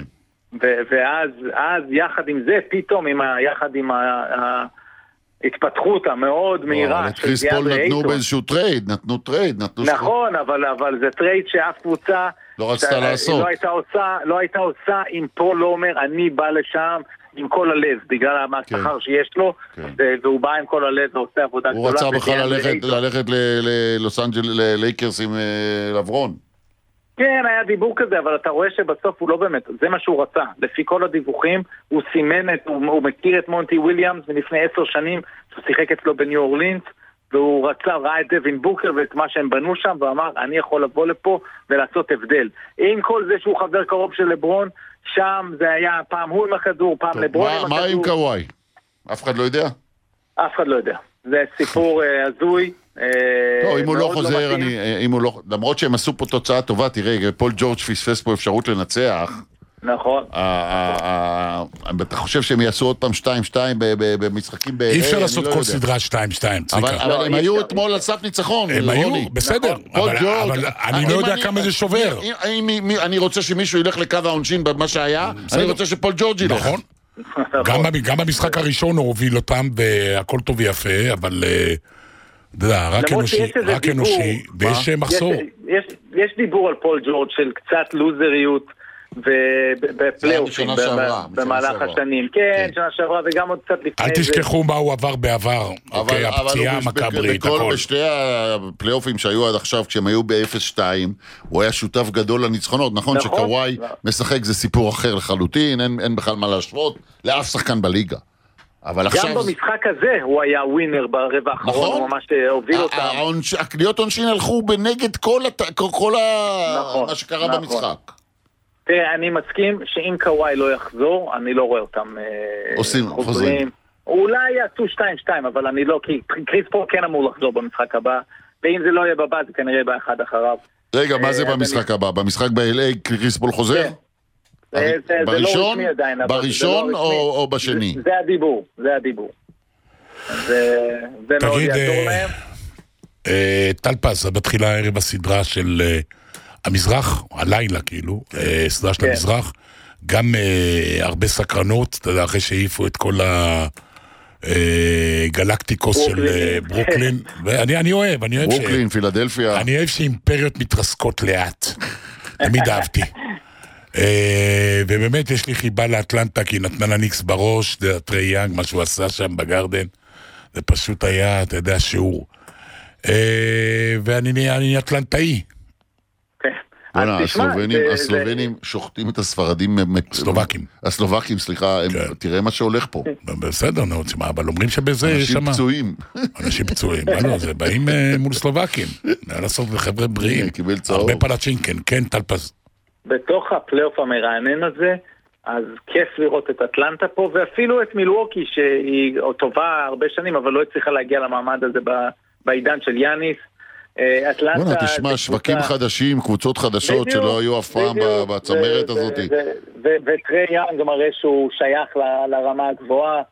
ואז יחד עם זה, פתאום, יחד עם ההתפתחות המאוד מהירה. את קריס פול נתנו באיזשהו טרייד, נתנו נכון, אבל זה טרייד שאף קבוצה לא רצתה לעשות. לא הייתה עושה אם פול לא אומר, אני בא לשם עם כל הלב, בגלל השכר שיש לו, והוא בא עם כל הלב ועושה עבודה גדולה. הוא רצה בכלל ללכת ללוס אנג'לס, ללייקרס עם לברון. כן, היה דיבור כזה, אבל אתה רואה שבסוף הוא לא באמת, זה מה שהוא רצה. לפי כל הדיווחים, הוא סימן הוא מכיר את מונטי וויליאמס מלפני 10 שנים, שהוא שיחק אצלו בניו אורלינס, והוא ראה את דווין בוקר ואת מה שהם בנו שם, ואמר, אני יכול לבוא לפה ולעשות הבדל. עם כל זה שהוא חבר קרוב של לברון, שם זה היה פעם הוא עם הכדור, פעם לברון עם הכדור. מה עם קוואי? אף אחד לא יודע? אף אחד לא יודע. זה סיפור הזוי. לא, אם הוא לא חוזר, למרות שהם עשו פה תוצאה טובה, תראה, פול ג'ורג' פספס פה אפשרות לנצח. נכון. אתה חושב שהם יעשו עוד פעם 2-2 במשחקים אי אפשר לעשות כל סדרה 2-2. אבל הם היו אתמול על סף ניצחון. הם היו, בסדר. אבל אני לא יודע כמה זה שובר. אני רוצה שמישהו ילך לקו העונשין במה שהיה, אני רוצה שפול ג'ורג' ילך. נכון. גם במשחק הראשון הוא הוביל אותם והכל טוב ויפה, אבל רק אנושי, ויש מחסור. יש דיבור על פול ג'ורג' של קצת לוזריות ובפלייאופים במהלך השנים. כן, שנה שעברה וגם עוד קצת לפני. אל תשכחו מה הוא עבר בעבר. הפציעה המכברית, הכל. בשתי הפלייאופים שהיו עד עכשיו, כשהם היו ב-0-2, הוא היה שותף גדול לניצחונות. נכון שקוואי משחק זה סיפור אחר לחלוטין, אין בכלל מה להשוות לאף שחקן בליגה. גם במשחק הזה הוא היה ווינר ברבע האחרון, הוא ממש הוביל אותם. הקניות עונשין הלכו בנגד כל מה שקרה במשחק. תראה, אני מסכים שאם קוואי לא יחזור, אני לא רואה אותם חוזרים. אולי יעשו 2-2, אבל אני לא, כי קריס פול כן אמור לחזור במשחק הבא, ואם זה לא יהיה בבא, זה כנראה באחד אחריו. רגע, מה זה במשחק הבא? במשחק ב-LA קריס פול חוזר? בראשון או בשני? זה הדיבור. זה מאוד יעזור להם. טלפס, בתחילה הערב הסדרה של המזרח, הלילה כאילו, סדרה של המזרח, גם הרבה סקרנות, אתה יודע, אחרי שהעיפו את כל הגלקטיקוס של ברוקלין, ואני אוהב, ברוקלין, פילדלפיה. אני אוהב שאימפריות מתרסקות לאט, תמיד אהבתי. ובאמת יש לי חיבה לאטלנטה, כי נתנה לניקס בראש, זה טרי יאנג, מה שהוא עשה שם בגרדן, זה פשוט היה, אתה יודע, שיעור. ואני אטלנטאי. הסלובנים שוחטים את הספרדים, הסלובקים, סליחה, תראה מה שהולך פה. בסדר, אבל אומרים שבזה יש שם אנשים פצועים, זה באים מול סלובקים, לעשות לחבר'ה בריאים, הרבה פלצ'ינקן, כן, טלפז. בתוך הפלייאוף המרענן הזה, אז כיף לראות את אטלנטה פה, ואפילו את מילווקי שהיא טובה הרבה שנים, אבל לא הצליחה להגיע למעמד הזה בעידן של יאניס. אטלנטה... תשמע, שווקים חדשים, קבוצות חדשות שלא היו אף פעם בצמרת הזאת. וטרי יאנג מראה שהוא שייך לרמה הגבוהה,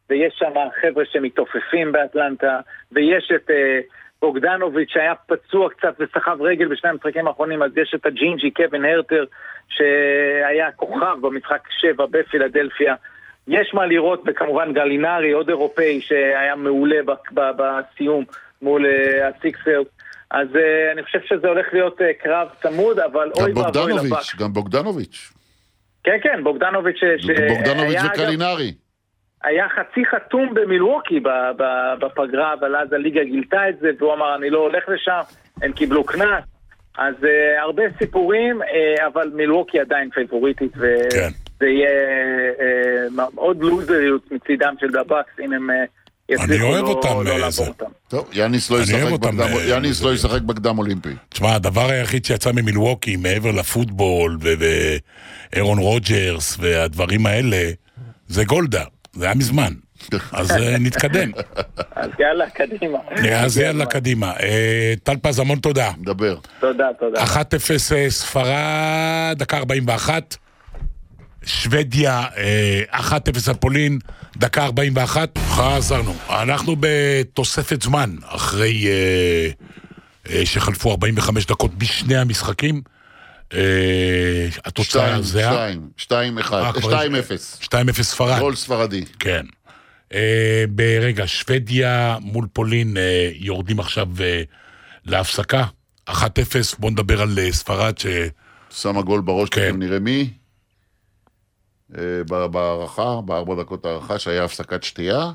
ויש שם חבר'ה שמתעופפים באטלנטה, ויש את בוגדנוביץ' שהיה פצוע קצת וסחב רגל בשני המשחקים האחרונים, אז יש את הג'ינג'י קווין הרטר שהיה כוכב במשחק 7 בפילדלפיה. יש מה לראות, וכמובן גלינרי, עוד אירופאי שהיה מעולה בסיום מול הסיקסרס. אז אני חושב שזה הולך להיות קרב צמוד, אבל אוי ואבוי לבק. גם בוגדנוביץ'. כן, בוגדנוביץ' בוגדנוביץ' וקלינרי. היה חצי חתום במילווקי בפגרה, אבל אז הליגה גילתה את זה, והוא אמר, אני לא הולך לשם, הם קיבלו קנס. אז הרבה סיפורים, אבל מילווקי עדיין פייבוריטית, וזה יהיה עוד לוזריות מצידם של הבאקס, אם הם אני אוהב אותם. טוב, יאניס לא ישחק בקדם אולימפי. תשמע, הדבר היחיד שיצא ממילווקי, מעבר לפוטבול ואירון רוג'רס והדברים האלה, זה גולדה. זה היה מזמן. אז נתקדם. אז יאללה, קדימה. אז יאללה, קדימה. טל פז, המון תודה. נדבר. תודה. 1-0 ספרד, דקה 41. שוודיה, 1-0 על פולין, דקה 41. חזרנו. אנחנו בתוספת זמן, אחרי שחלפו 45 דקות בשני המשחקים. התוצאה זה 2-1, 2-0 ספרד. גול ספרדי. כן. ברגע, שוודיה מול פולין יורדים עכשיו להפסקה. 1-0, בוא נדבר על ספרד שמה גול בראש, כן. נראה מי? בהערכה, ב4 דקות הערכה, שהיה הפסקת שתייה.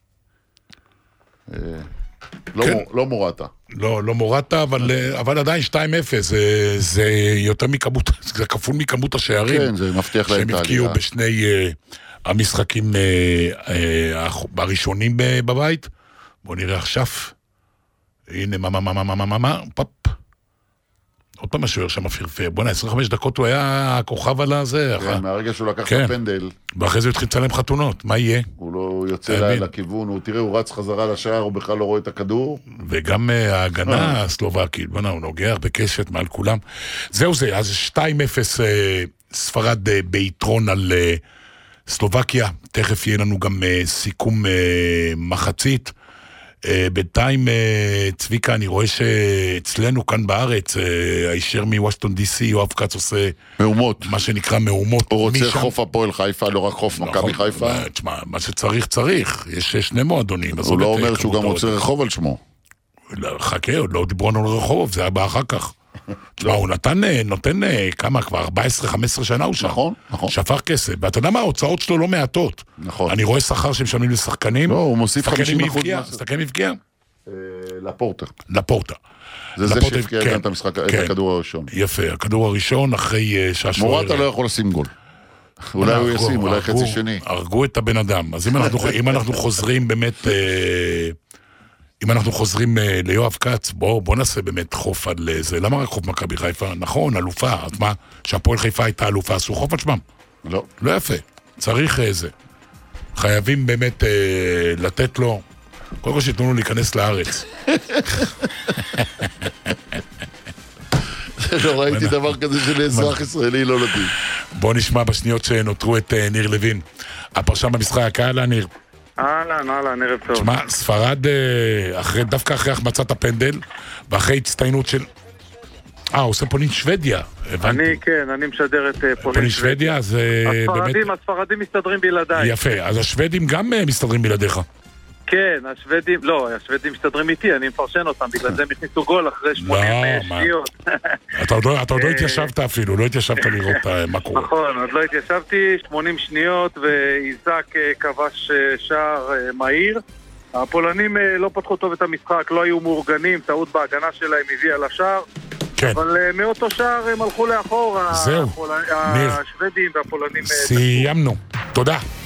לא מורטה. לא מורטה, אבל עדיין 2-0, זה יותר מכמות, זה כפול מכמות השערים. כן, זה מבטיח להם את העלייה. שהם הבקיעו בשני המשחקים הראשונים בבית. בואו נראה עכשיו. הנה, פאפ. עוד פעם השוער שם פרפר. בוא'נה, 25 דקות הוא היה הכוכב על הזה. כן, מהרגע שהוא לקח את הפנדל. ואחרי זה הוא התחיל לצלם חתונות. מה יהיה? הוא לא יוצא לכיוון, תראה, הוא רץ חזרה לשער, הוא בכלל לא רואה את הכדור. וגם ההגנה הסלובקית, בוא'נה, הוא נוגח בקשת מעל כולם. זהו זה, אז 2-0 ספרד ביתרון על סלובקיה. תכף יהיה לנו גם סיכום מחצית. בינתיים, צביקה, אני רואה שאצלנו כאן בארץ, הישר מוושטון די.סי, יואב קץ עושה מהומות. מה שנקרא מהומות. הוא רוצה חוף הפועל חיפה, לא רק חוף מכבי חיפה. תשמע, מה שצריך צריך. יש שני מועדונים. הוא לא אומר שהוא גם רוצה רחוב על שמו. חכה, עוד לא דיברו על רחוב, זה היה בא אחר כך. תשמע, הוא נותן כמה כבר, 14-15 שנה הוא שם. נכון. שפר כסף. ואתה יודע מה, ההוצאות שלו לא מעטות. נכון. אני רואה שכר שמשלמים לשחקנים. לא, הוא מוסיף 50%. שחקנים מבקיע? לפורטה. זה שהבקיע גם את הכדור הראשון. יפה, הכדור הראשון אחרי שהשוער... מורטה לא יכול לשים גול. אולי הוא ישים, אולי חצי שני. הרגו את הבן אדם. אז אם אנחנו חוזרים באמת... אם אנחנו חוזרים ליואב קץ, בוא נעשה באמת חוף על זה. למה רק חוף מכבי חיפה? נכון, אלופה. אז מה? שהפועל חיפה הייתה אלופה, עשו חוף על שמם. לא יפה. צריך זה. חייבים באמת לתת לו... קודם כל שיתנו לו להיכנס לארץ. לא ראיתי דבר כזה של אזרח ישראלי לא נתאים. בוא נשמע בשניות שנותרו את ניר לוין. הפרשן במשחק, אהלן ניר. אהלן, ערב טוב. תשמע, ספרד דווקא אחרי החמצת הפנדל ואחרי הצטיינות של... עושה פולין שוודיה. אני משדר את פולין שוודיה, אז באמת... הספרדים מסתדרים בלעדיי. יפה, אז השוודים גם מסתדרים בלעדיך. כן, השוודים מסתדרים איתי, אני מפרשן אותם, בגלל זה הם הכניסו גול אחרי 80 שניות. אתה עוד לא התיישבת אפילו, לא התיישבת לראות מה קורה. נכון, עוד לא התיישבתי, 80 שניות, ואיזק כבש שער מהיר. הפולנים לא פתחו טוב את המשחק, לא היו מאורגנים, טעות בהגנה שלהם הביאה לשער. כן. אבל מאותו שער הם הלכו לאחור, זהו, השוודים והפולנים... סיימנו, תודה.